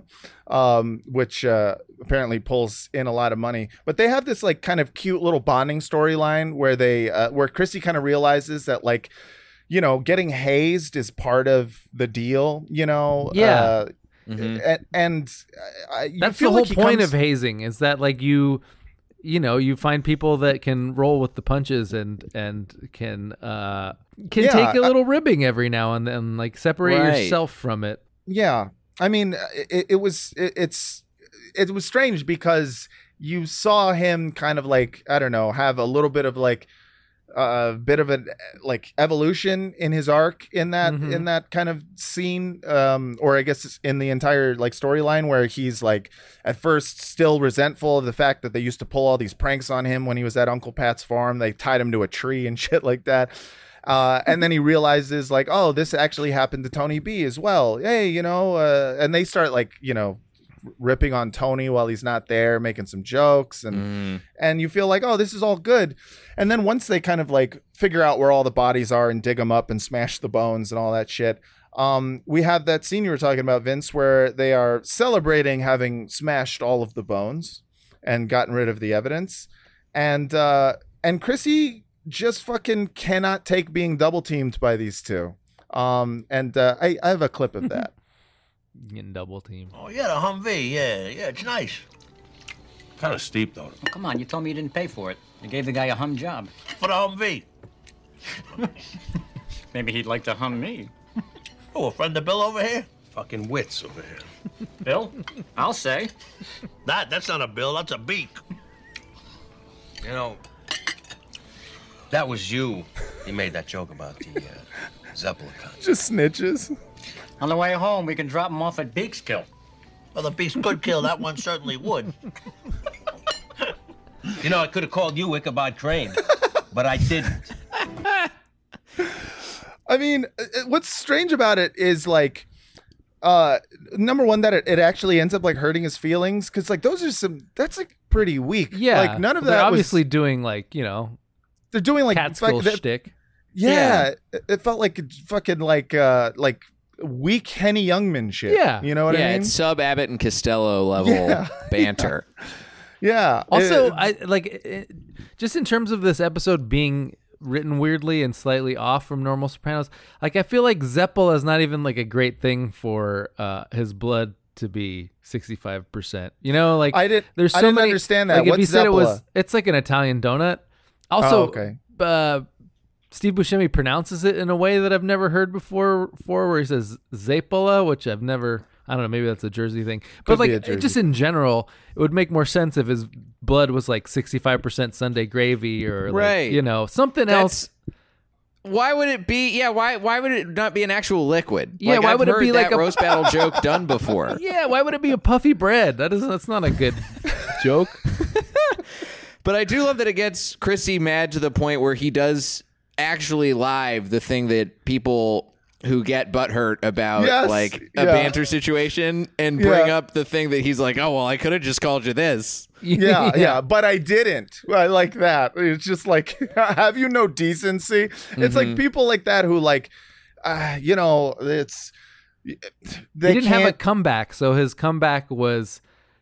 um, which uh, apparently pulls in a lot of money. But they have this like kind of cute little bonding storyline where they, uh, where Chrissy kind of realizes that like, you know, getting hazed is part of the deal. You know, Yeah. uh, Mhm. and, and uh, you That's feel the whole like he point comes- of hazing is that like you, you know, you find people that can roll with the punches and and can uh can Yeah, take a I- little ribbing every now and then, like separate Right. yourself from it. Yeah, I mean, it, it was it, it's it was strange because you saw him kind of like I don't know have a little bit of like a uh, bit of an like evolution in his arc in that Mhm. in that kind of scene, um, or I guess it's in the entire like storyline where he's like at first still resentful of the fact that they used to pull all these pranks on him when he was at Uncle Pat's farm. They tied him to a tree and shit like that. Uh, and then he realizes like, oh, this actually happened to Tony B as well. Hey, you know, uh, and they start like, you know, ripping on Tony while he's not there, making some jokes, and Mm. and you feel like, oh, this is all good. And then once they kind of like figure out where all the bodies are and dig them up and smash the bones and all that shit, um, we have that scene you were talking about, Vince, where they are celebrating having smashed all of the bones and gotten rid of the evidence, and uh, and Chrissy just fucking cannot take being double teamed by these two. Um, and uh, I, I have a clip of that. Getting double teamed. Oh, yeah, the Humvee. Yeah, yeah, it's nice. Kind of steep, though. Oh, come on, you told me you didn't pay for it. You gave the guy a hum job. For the Humvee. Maybe he'd like to hum me. Oh, a friend of Bill over here? Fucking wits over here. Bill? I'll say. That, that's not a bill, that's a beak. You know, that was you. You made that joke about the uh, Zeppelin concert. Just snitches. On the way home, we can drop him off at Beekskill. Well, the beast could kill. That one certainly would. You know, I could have called you Ichabod Crane, but I didn't. I mean, what's strange about it is like, uh, number one, that it, it actually ends up like hurting his feelings. Cause like those are some, that's like pretty weak. Yeah. Like none of they're that obviously was, doing like, you know, they're doing like Catskill like, that- shtick. Yeah, It, it felt like fucking like, uh, like weak Henny Youngman shit. Yeah. You know what yeah, I mean? it's sub Abbott and Costello level Yeah. banter. Yeah. Also, It- I like it, just in terms of this episode being written weirdly and slightly off from normal Sopranos. Like, I feel like Zeppel is not even like a great thing for uh, his blood to be sixty-five percent. You know, like I did. There's so I didn't many, understand that. Like, if What's you said it was, Zeppola? it's like an Italian donut. Also, Oh, okay. uh, Steve Buscemi pronounces it in a way that I've never heard before. For where he says Zeppola, which I've never. I don't know. Maybe that's a Jersey thing, but Could be like a it- Jersey. just in general, it would make more sense if his blood was like sixty-five percent Sunday gravy or like, Right. you know, something else. That's- Why would it be? Yeah, why why would it not be an actual liquid? Yeah, Like, why I've would it heard be that like a- roast battle joke done before? Yeah, why would it be a puffy bread? That is that's not a good joke. But I do love that it gets Chrissy mad to the point where he does actually live the thing that people who get butthurt about, Yes, like a yeah. banter situation, and bring Yeah. up the thing that he's like, oh, well, I could have just called you this. yeah, yeah, but I didn't. I like that. It's just like, have you no decency? It's like Mhm. people like that who like, uh, you know, it's they he didn't have a can't- comeback, so his comeback was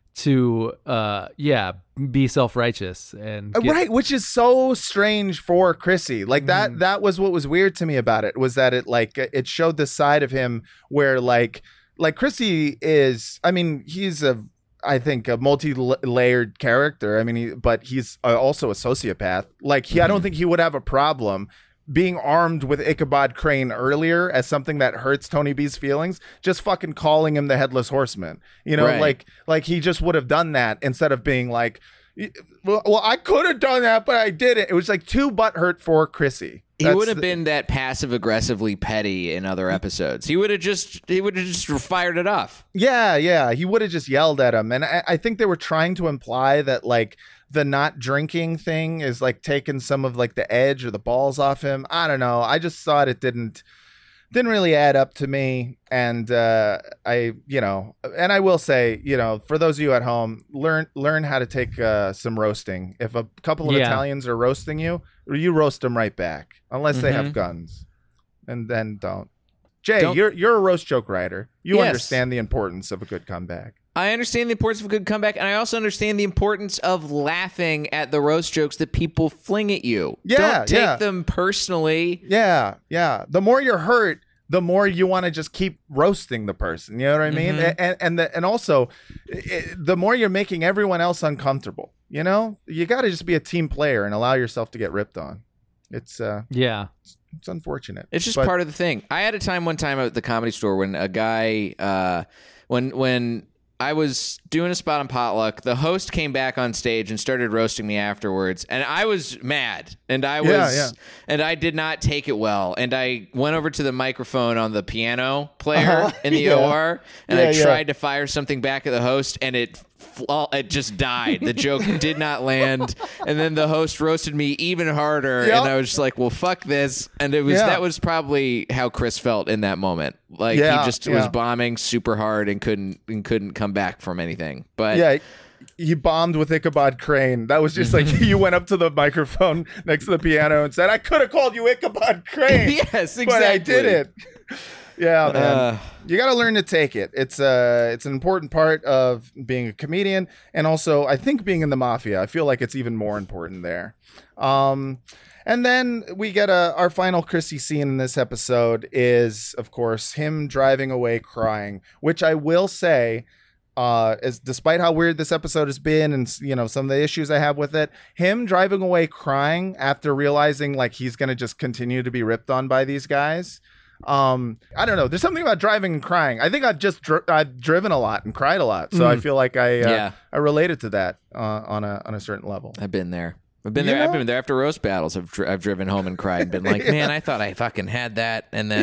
to uh yeah be self-righteous and Uh, get- right, which is so strange for Chrissy. Like Mm-hmm. that that was what was weird to me about it, was that it like it showed the side of him where like like Chrissy is, I mean, he's a I think a multi-layered character. I mean, he, but he's uh, also a sociopath. Like he, I don't think he would have a problem being armed with Ichabod Crane earlier as something that hurts Tony B's feelings, just fucking calling him the Headless Horseman. You know, Right. like like he just would have done that instead of being like, well, well I could have done that, but I didn't. It was like too butthurt for Chrissy. He That's would have the- been that passive aggressively petty in other episodes. He would have just he would have just fired it off. Yeah, yeah. He would have just yelled at him. And I, I think they were trying to imply that like the not drinking thing is like taking some of like the edge or the balls off him. I don't know. I just thought it didn't didn't really add up to me. And uh I, you know, and I will say, you know, for those of you at home, learn learn how to take uh some roasting. If a couple of Yeah. Italians are roasting you, you roast them right back, unless they have Mhm. guns. And then don't. Jay, Don't- you're you're a roast joke writer. You Yes. understand the importance of a good comeback. I understand the importance of a good comeback, and I also understand the importance of laughing at the roast jokes that people fling at you. Yeah, Don't take yeah. them personally. Yeah, yeah. The more you're hurt, the more you want to just keep roasting the person. You know what I mean? Mhm. And and the, and also, i the more you're making everyone else uncomfortable. You know, you got to just be a team player and allow yourself to get ripped on. It's uh, yeah. it's unfortunate. It's just But- part of the thing. I had a time one time at the Comedy Store when a guy, uh, when when I was doing a spot on Potluck, the host came back on stage and started roasting me afterwards, and I was mad, and I was, Yeah, yeah. and I did not take it well, and I went over to the microphone on the piano player Uh-huh. in the Yeah. O R, and Yeah, I yeah. tried to fire something back at the host, and it. fl- It just died. The joke did not land, and then the host roasted me even harder, Yep. and I was just like, "Well, fuck this." And it was Yeah. that was probably how Chris felt in that moment. Like Yeah, he just was yeah. bombing super hard and couldn't and couldn't come back from anything. But yeah, he bombed with Ichabod Crane. That was just like you went up to the microphone next to the piano and said, "I could have called you Ichabod Crane." Yes, but I exactly. didn't. Yeah, man. Uh. You got to learn to take it. It's uh it's an important part of being a comedian, and also I think being in the mafia. I feel like it's even more important there. Um, and then we get a our final Chrissy scene in this episode is, of course, him driving away crying, which I will say, uh, is despite how weird this episode has been, and you know some of the issues I have with it, him driving away crying after realizing like he's gonna just continue to be ripped on by these guys. Um, I don't know. There's something about driving and crying. I think I've just dri- I've driven a lot and cried a lot, so I Mm. feel like I uh, Yeah. I related to that uh, on a on a certain level. I've been there. I've been You there. I've know? been there after roast battles. I've dri- I've driven home and cried and been like, Yeah. man, I thought I fucking had that, and then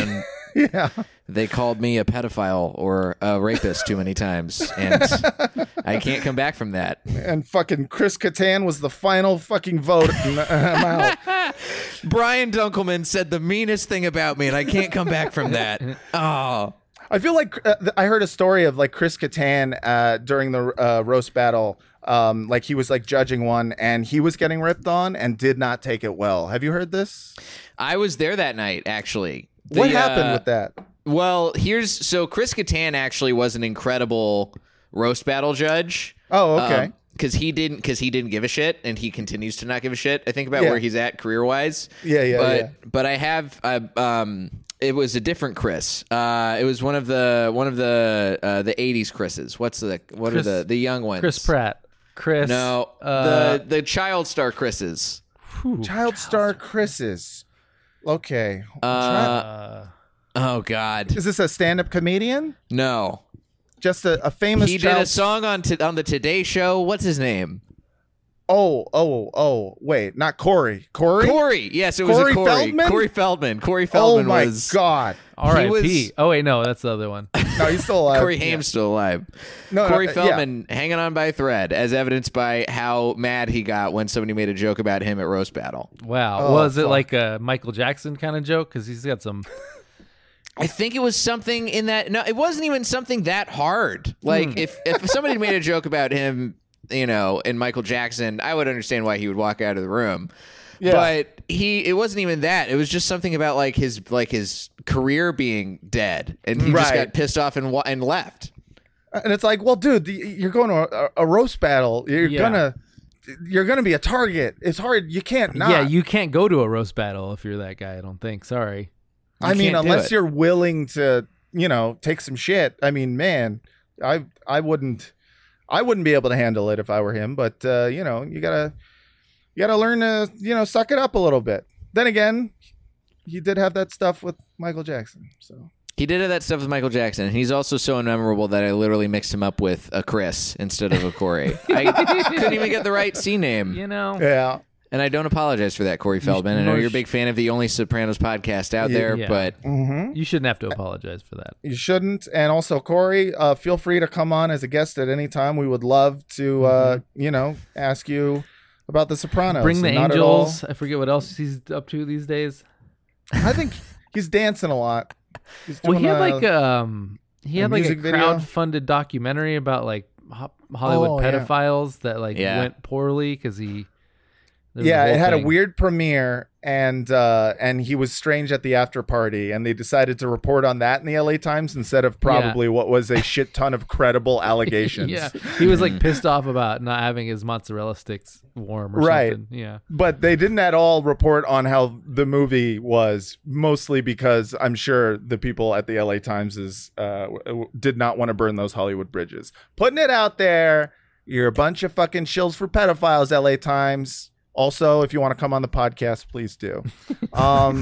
Yeah. They called me a pedophile or a rapist too many times, and I can't come back from that. And fucking Chris Kattan was the final fucking vote. And I'm out. Brian Dunkelman said the meanest thing about me, and I can't come back from that. Oh. I feel like uh, I heard a story of like Chris Kattan uh, during the uh, roast battle. Um, like he was like judging one, and he was getting ripped on and did not take it well. Have you heard this? I was there that night, actually. The, what happened uh, with that? Well, here's so Chris Kattan actually was an incredible roast battle judge. Oh, okay. Because um, he didn't, because he didn't give a shit, and he continues to not give a shit. I think about Yeah. where he's at career wise. Yeah, yeah, but, yeah. But I have, uh, um, it was a different Chris. Uh, it was one of the one of the uh, the eighties Chris's. What's the what Chris- are the the young ones? Chris Pratt. Chris. No, uh, the the child star Chris's. Child star Chris's. Okay. Uh, oh God. Is this a stand-up comedian? No. Just a, a famous He child... did a song on t- on the Today Show. What's his name? Oh, oh, oh, wait, not Corey. Corey? Corey. Yes, it was Corey a Corey. Feldman? Corey Feldman. Corey Feldman Oh my was. God. R I he was- P Oh wait, no, that's the other one. No, he's still alive. Corey Yeah. Haim's still alive. No, Corey uh, yeah. Feldman hanging on by a thread, as evidenced by how mad he got when somebody made a joke about him at roast battle. Wow. Oh, was it fuck. like a Michael Jackson kind of joke? Because he's got some. I think it was something in that. No, it wasn't even something that hard. Like if if somebody made a joke about him, you know, and Michael Jackson, I would understand why he would walk out of the room. Yeah. But he, it wasn't even that. It was just something about like his like his career being dead, and he just Right. got pissed off and wa- and left. And it's like, well, dude, the, you're going to a, a roast battle. You're Yeah. gonna, you're gonna be a target. It's hard. You can't not. Yeah, you can't go to a roast battle if you're that guy. I don't think. Sorry. I mean, can't do unless it. you're willing to, you know, take some shit. I mean, man, I, I wouldn't, I wouldn't be able to handle it if I were him. But uh, you know, you gotta, you gotta learn to, you know, suck it up a little bit. Then again, he did have that stuff with Michael Jackson. So He did have that stuff with Michael Jackson, and he's also so unmemorable that I literally mixed him up with a Chris instead of a Corey. I couldn't even get the right C name. You know. yeah, And I don't apologize for that, Corey Feldman. I know you're a big fan of the only Sopranos podcast out there, Yeah. but mm-hmm. You shouldn't have to apologize for that. You shouldn't. And also, Corey, uh, feel free to come on as a guest at any time. We would love to, uh, you know, ask you about The Sopranos. Bring the And not at all- Angels. I forget what else he's up to these days. I think he's dancing a lot. He's Well, he doing had a- like um, he a had like a music video? crowd-funded documentary about like ho- Hollywood Oh, yeah. pedophiles that like Yeah. went poorly because he. there was a yeah, whole it had thing. a weird premiere, and uh, and he was strange at the after party, and they decided to report on that in the L A Times instead of probably what was a shit ton of credible allegations. Yeah, he was like pissed off about not having his mozzarella sticks warm or Right. something. Yeah. But they didn't at all report on how the movie was, mostly because I'm sure the people at the L A Times is, uh, w- w- did not want to burn those Hollywood bridges. Putting it out there, you're a bunch of fucking shills for pedophiles, L A Times. Also, if you want to come on the podcast, please do. Um,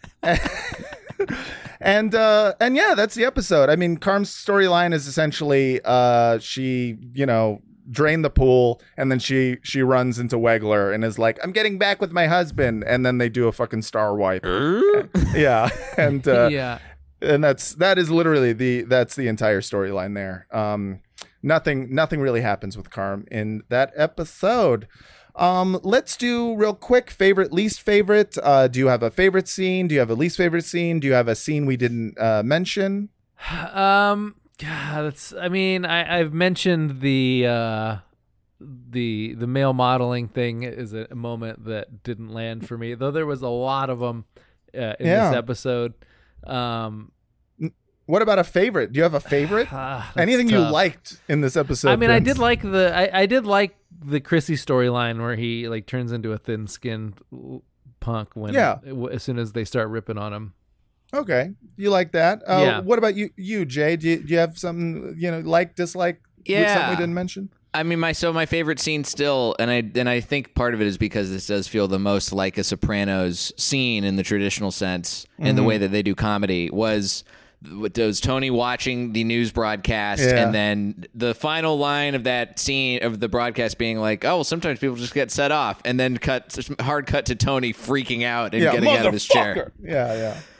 and uh, and yeah, that's the episode. I mean, Carm's storyline is essentially uh, she, you know, drained the pool, and then she she runs into Wegler and is like, "I'm getting back with my husband," and then they do a fucking star wipe. yeah, and uh, Yeah. and that's that is literally the that's the entire storyline there. Um, nothing nothing really happens with Carm in that episode. Um, let's do real quick favorite, least favorite. Uh, do you have a favorite scene? Do you have a least favorite scene? Do you have a scene we didn't uh, mention? Um, God, that's. I mean, I, I've mentioned the uh, the the male modeling thing is a, a moment that didn't land for me, though there was a lot of them uh, in Yeah. this episode. Um, What about a favorite? Do you have a favorite? Ah, that's Anything you tough. liked in this episode? I mean, I Vince? did like the I, I did like the Chrissy storyline where he like turns into a thin-skinned l- punk when Yeah. w- as soon as they start ripping on him. Okay, you like that? Uh, Yeah. What about you, you Jay? Do you, do you have something you know like, dislike? Yeah. Something we didn't mention. I mean, my so my favorite scene still, and I and I think part of it is because this does feel the most like a Sopranos scene in the traditional sense, in the Mhm. way that they do comedy, was was Tony watching the news broadcast, Yeah. and then the final line of that scene of the broadcast being like, "Oh, well, sometimes people just get set off," and then cut hard cut to Tony freaking out and Yeah, getting out of his chair. motherfucker. Yeah, yeah.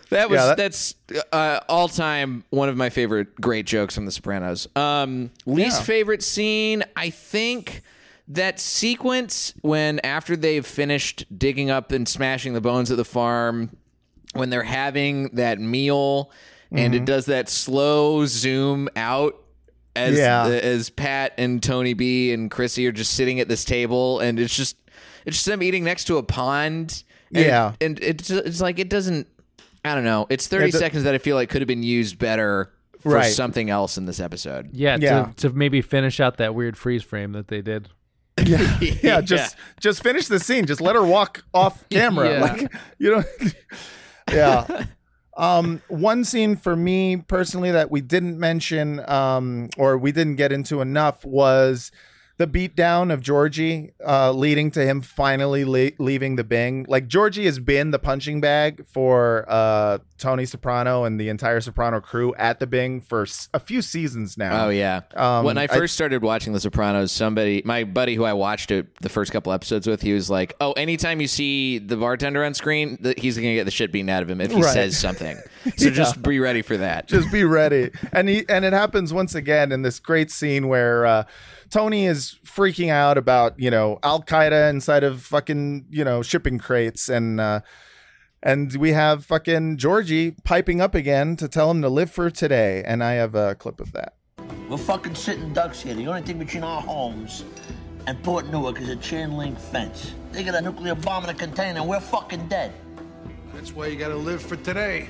That was Yeah, that- that's uh, all time one of my favorite great jokes from The Sopranos. Um, least Yeah. favorite scene, I think that sequence when after they've finished digging up and smashing the bones at the farm, when they're having that meal, and it Mhm. does that slow zoom out. As Yeah. as Pat and Tony B and Chrissy are just sitting at this table, and it's just it's just them eating next to a pond. And Yeah. it, and it's it's like it doesn't. I don't know. It's thirty It's a- seconds that I feel like could have been used better for Right. something else in this episode. Yeah, Yeah. To, to maybe finish out that weird freeze frame that they did. Yeah, yeah. Just just finish the scene. Just let her walk off camera. Yeah. Like you know. Yeah. Um, one scene for me personally that we didn't mention, um, or we didn't get into enough was the beatdown of Georgie, uh, leading to him finally le- leaving the Bing. Like Georgie has been the punching bag for uh, Tony Soprano and the entire Soprano crew at the Bing for s- a few seasons now. Oh yeah. Um, when I I- first started watching The Sopranos, somebody, my buddy who I watched it the first couple episodes with, he was like, "Oh, anytime you see the bartender on screen, th- he's gonna get the shit beaten out of him if he Right. says something. So Yeah. just be ready for that." Just be ready. And he and it happens once again in this great scene where uh, Tony is freaking out about, you know, Al Qaeda inside of fucking, you know, shipping crates, and uh, and we have fucking Georgie piping up again to tell him to live for today. And I have a clip of that. We're fucking sitting ducks here. The only thing between our homes and Port Newark is a chain link fence. They got a nuclear bomb in a container and we're fucking dead. That's why you gotta live for today.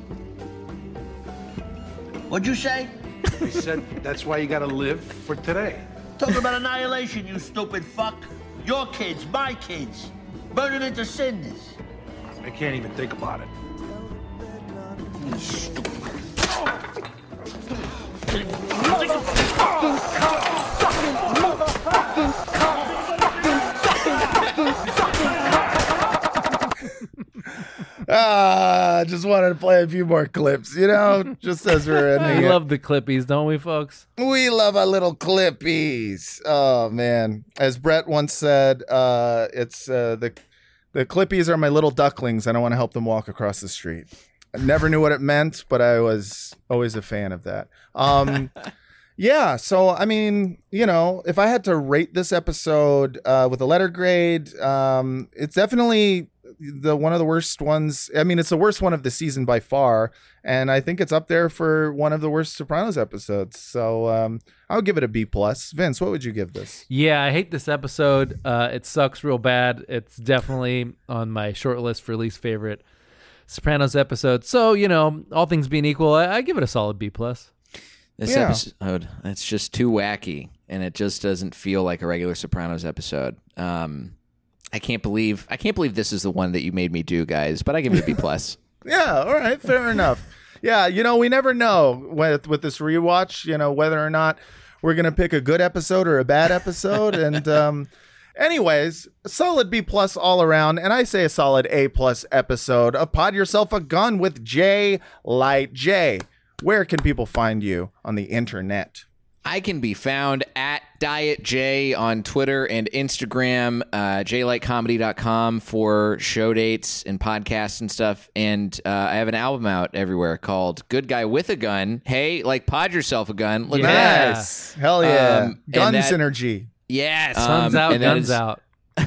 What'd you say? I said that's why you gotta live for today. Talking about annihilation, you stupid fuck. Your kids, my kids. Burning into cinders. I can't even think about it. You stupid. Ah, just wanted to play a few more clips, you know, just as we're ending We it. love the clippies, don't we, folks? We love our little clippies. Oh man, as Brett once said, uh, it's uh, the the clippies are my little ducklings, and I want to help them walk across the street. I never knew what it meant, but I was always a fan of that. Um, yeah, so I mean, you know, if I had to rate this episode uh, with a letter grade, um, it's definitely the one of the worst ones. I mean, it's the worst one of the season by far, and I think it's up there for one of the worst Sopranos episodes. So um, I'll give it a B plus. Vince, what would you give this? Yeah, I hate this episode. Uh, it sucks real bad. It's definitely on my short list for least favorite Sopranos episode. So, you know, all things being equal, I, I give it a solid B plus. This Yeah. episode, it's just too wacky, and it just doesn't feel like a regular Sopranos episode. Um, I can't believe I can't believe this is the one that you made me do, guys. But I give it a B plus. Yeah, all right, fair enough. Yeah, you know, we never know with with this rewatch, you know, whether or not we're gonna pick a good episode or a bad episode. And um, anyways, a solid B plus all around, and I say a solid A plus episode of Pod Yourself a Gun with Jay Light. Jay, where can people find you on the internet? I can be found at Diet J on Twitter and Instagram, uh, j light comedy dot com for show dates and podcasts and stuff. And uh, I have an album out everywhere called Good Guy with a Gun. Hey, like Pod Yourself a Gun. Look at that. Nice. Hell yeah. Um, and Gun that- synergy. Yes. Sun's um, out, and that guns is- out.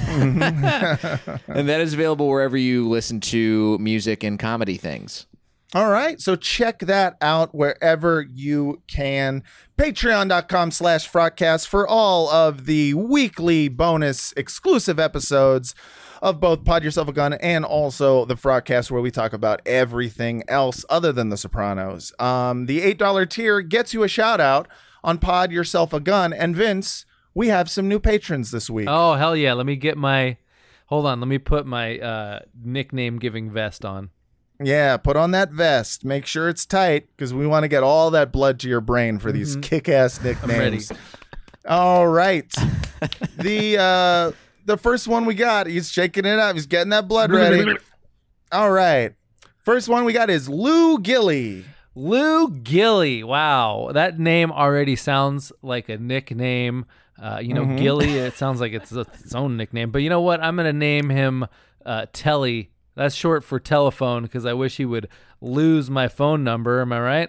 And that is available wherever you listen to music and comedy things. All right. So check that out wherever you can. Patreon.com slash Frotcast for all of the weekly bonus exclusive episodes of both Pod Yourself a Gun and also the Frotcast, where we talk about everything else other than The Sopranos. Um, the eight dollar tier gets you a shout out on Pod Yourself a Gun. And Vince, we have some new patrons this week. Oh, hell yeah. Let me get my... Hold on. Let me put my uh, nickname-giving vest on. Yeah, put on that vest. Make sure it's tight, because we want to get all that blood to your brain for these Mhm. kick-ass ready. nicknames. All right. the uh, the first one we got, he's shaking it up. He's getting that blood ready. All right. First one we got is Lou Gilly. Lou Gilly. Wow. That name already sounds like a nickname. Uh, you know, Mhm. Gilly, it sounds like it's its own nickname. But you know what? I'm going to name him uh, Telly That's short for telephone because I wish he would lose my phone number. Am I right?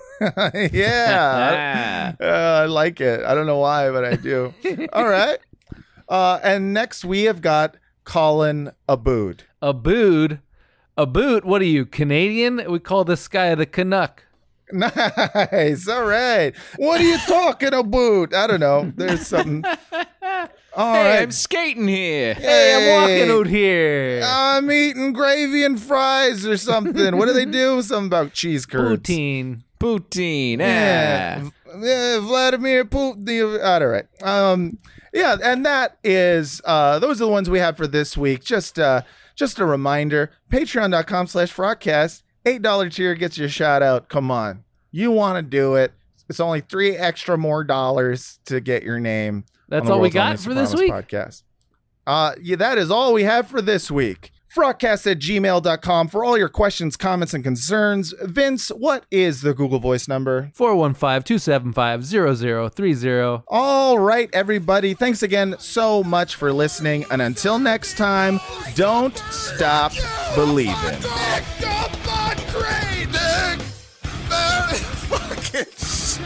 Yeah. uh, I like it. I don't know why, but I do. All right. Uh, and next we have got Colin Abood. Abood? Abood? What are you, Canadian? We call this guy the Canuck. Nice. All right. What are you talking about? I don't know. There's something. All hey, right. I'm skating here. Hey, Hey. I'm walking out here. I'm eating gravy and fries or something. What do they do? Something about cheese curds. Poutine. Poutine. Yeah. Ah. Yeah, Vladimir Putin. All right. Um, yeah, and that is uh, those are the ones we have for this week. Just uh, just a reminder, patreon.com slash Frogcast. eight dollars tier gets you a shout out. Come on. You want to do it. It's only three extra more dollars to get your name. That's on the all we World's got Only for this Sopranos week? Podcast. Uh, yeah, that is all we have for this week. Frogcast at gmail dot com for all your questions, comments, and concerns. Vince, what is the Google Voice number? four one five, two seven five, zero zero three zero. All right, everybody. Thanks again so much for listening. And until next time, don't stop believing. Pick up on crane, Nick! Man, fucking shit.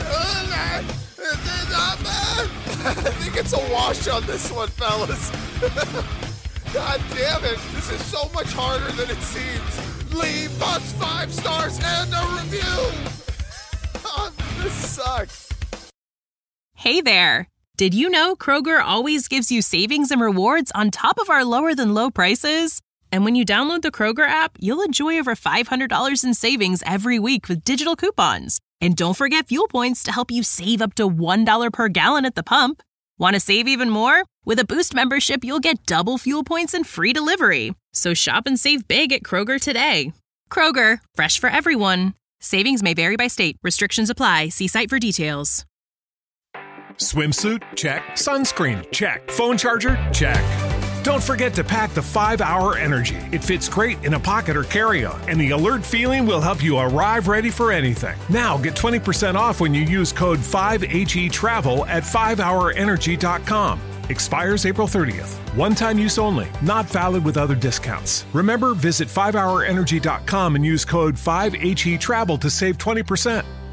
I think it's a wash on this one, fellas. God damn it. This is so much harder than it seems. Leave us five stars and a review. Oh, this sucks. Hey there! Did you know Kroger always gives you savings and rewards on top of our lower than low prices? And when you download the Kroger app, you'll enjoy over five hundred dollars in savings every week with digital coupons. And don't forget fuel points to help you save up to one dollar per gallon at the pump. Want to save even more? With a Boost membership, you'll get double fuel points and free delivery. So shop and save big at Kroger today. Kroger, fresh for everyone. Savings may vary by state. Restrictions apply. See site for details. Swimsuit? Check. Sunscreen? Check. Phone charger? Check. Don't forget to pack the five hour Energy. It fits great in a pocket or carry-on, and the alert feeling will help you arrive ready for anything. Now get twenty percent off when you use code five H E travel at five hour energy dot com. Expires April thirtieth. One-time use only. Not valid with other discounts. Remember, visit five hour energy dot com and use code five H E travel to save twenty percent.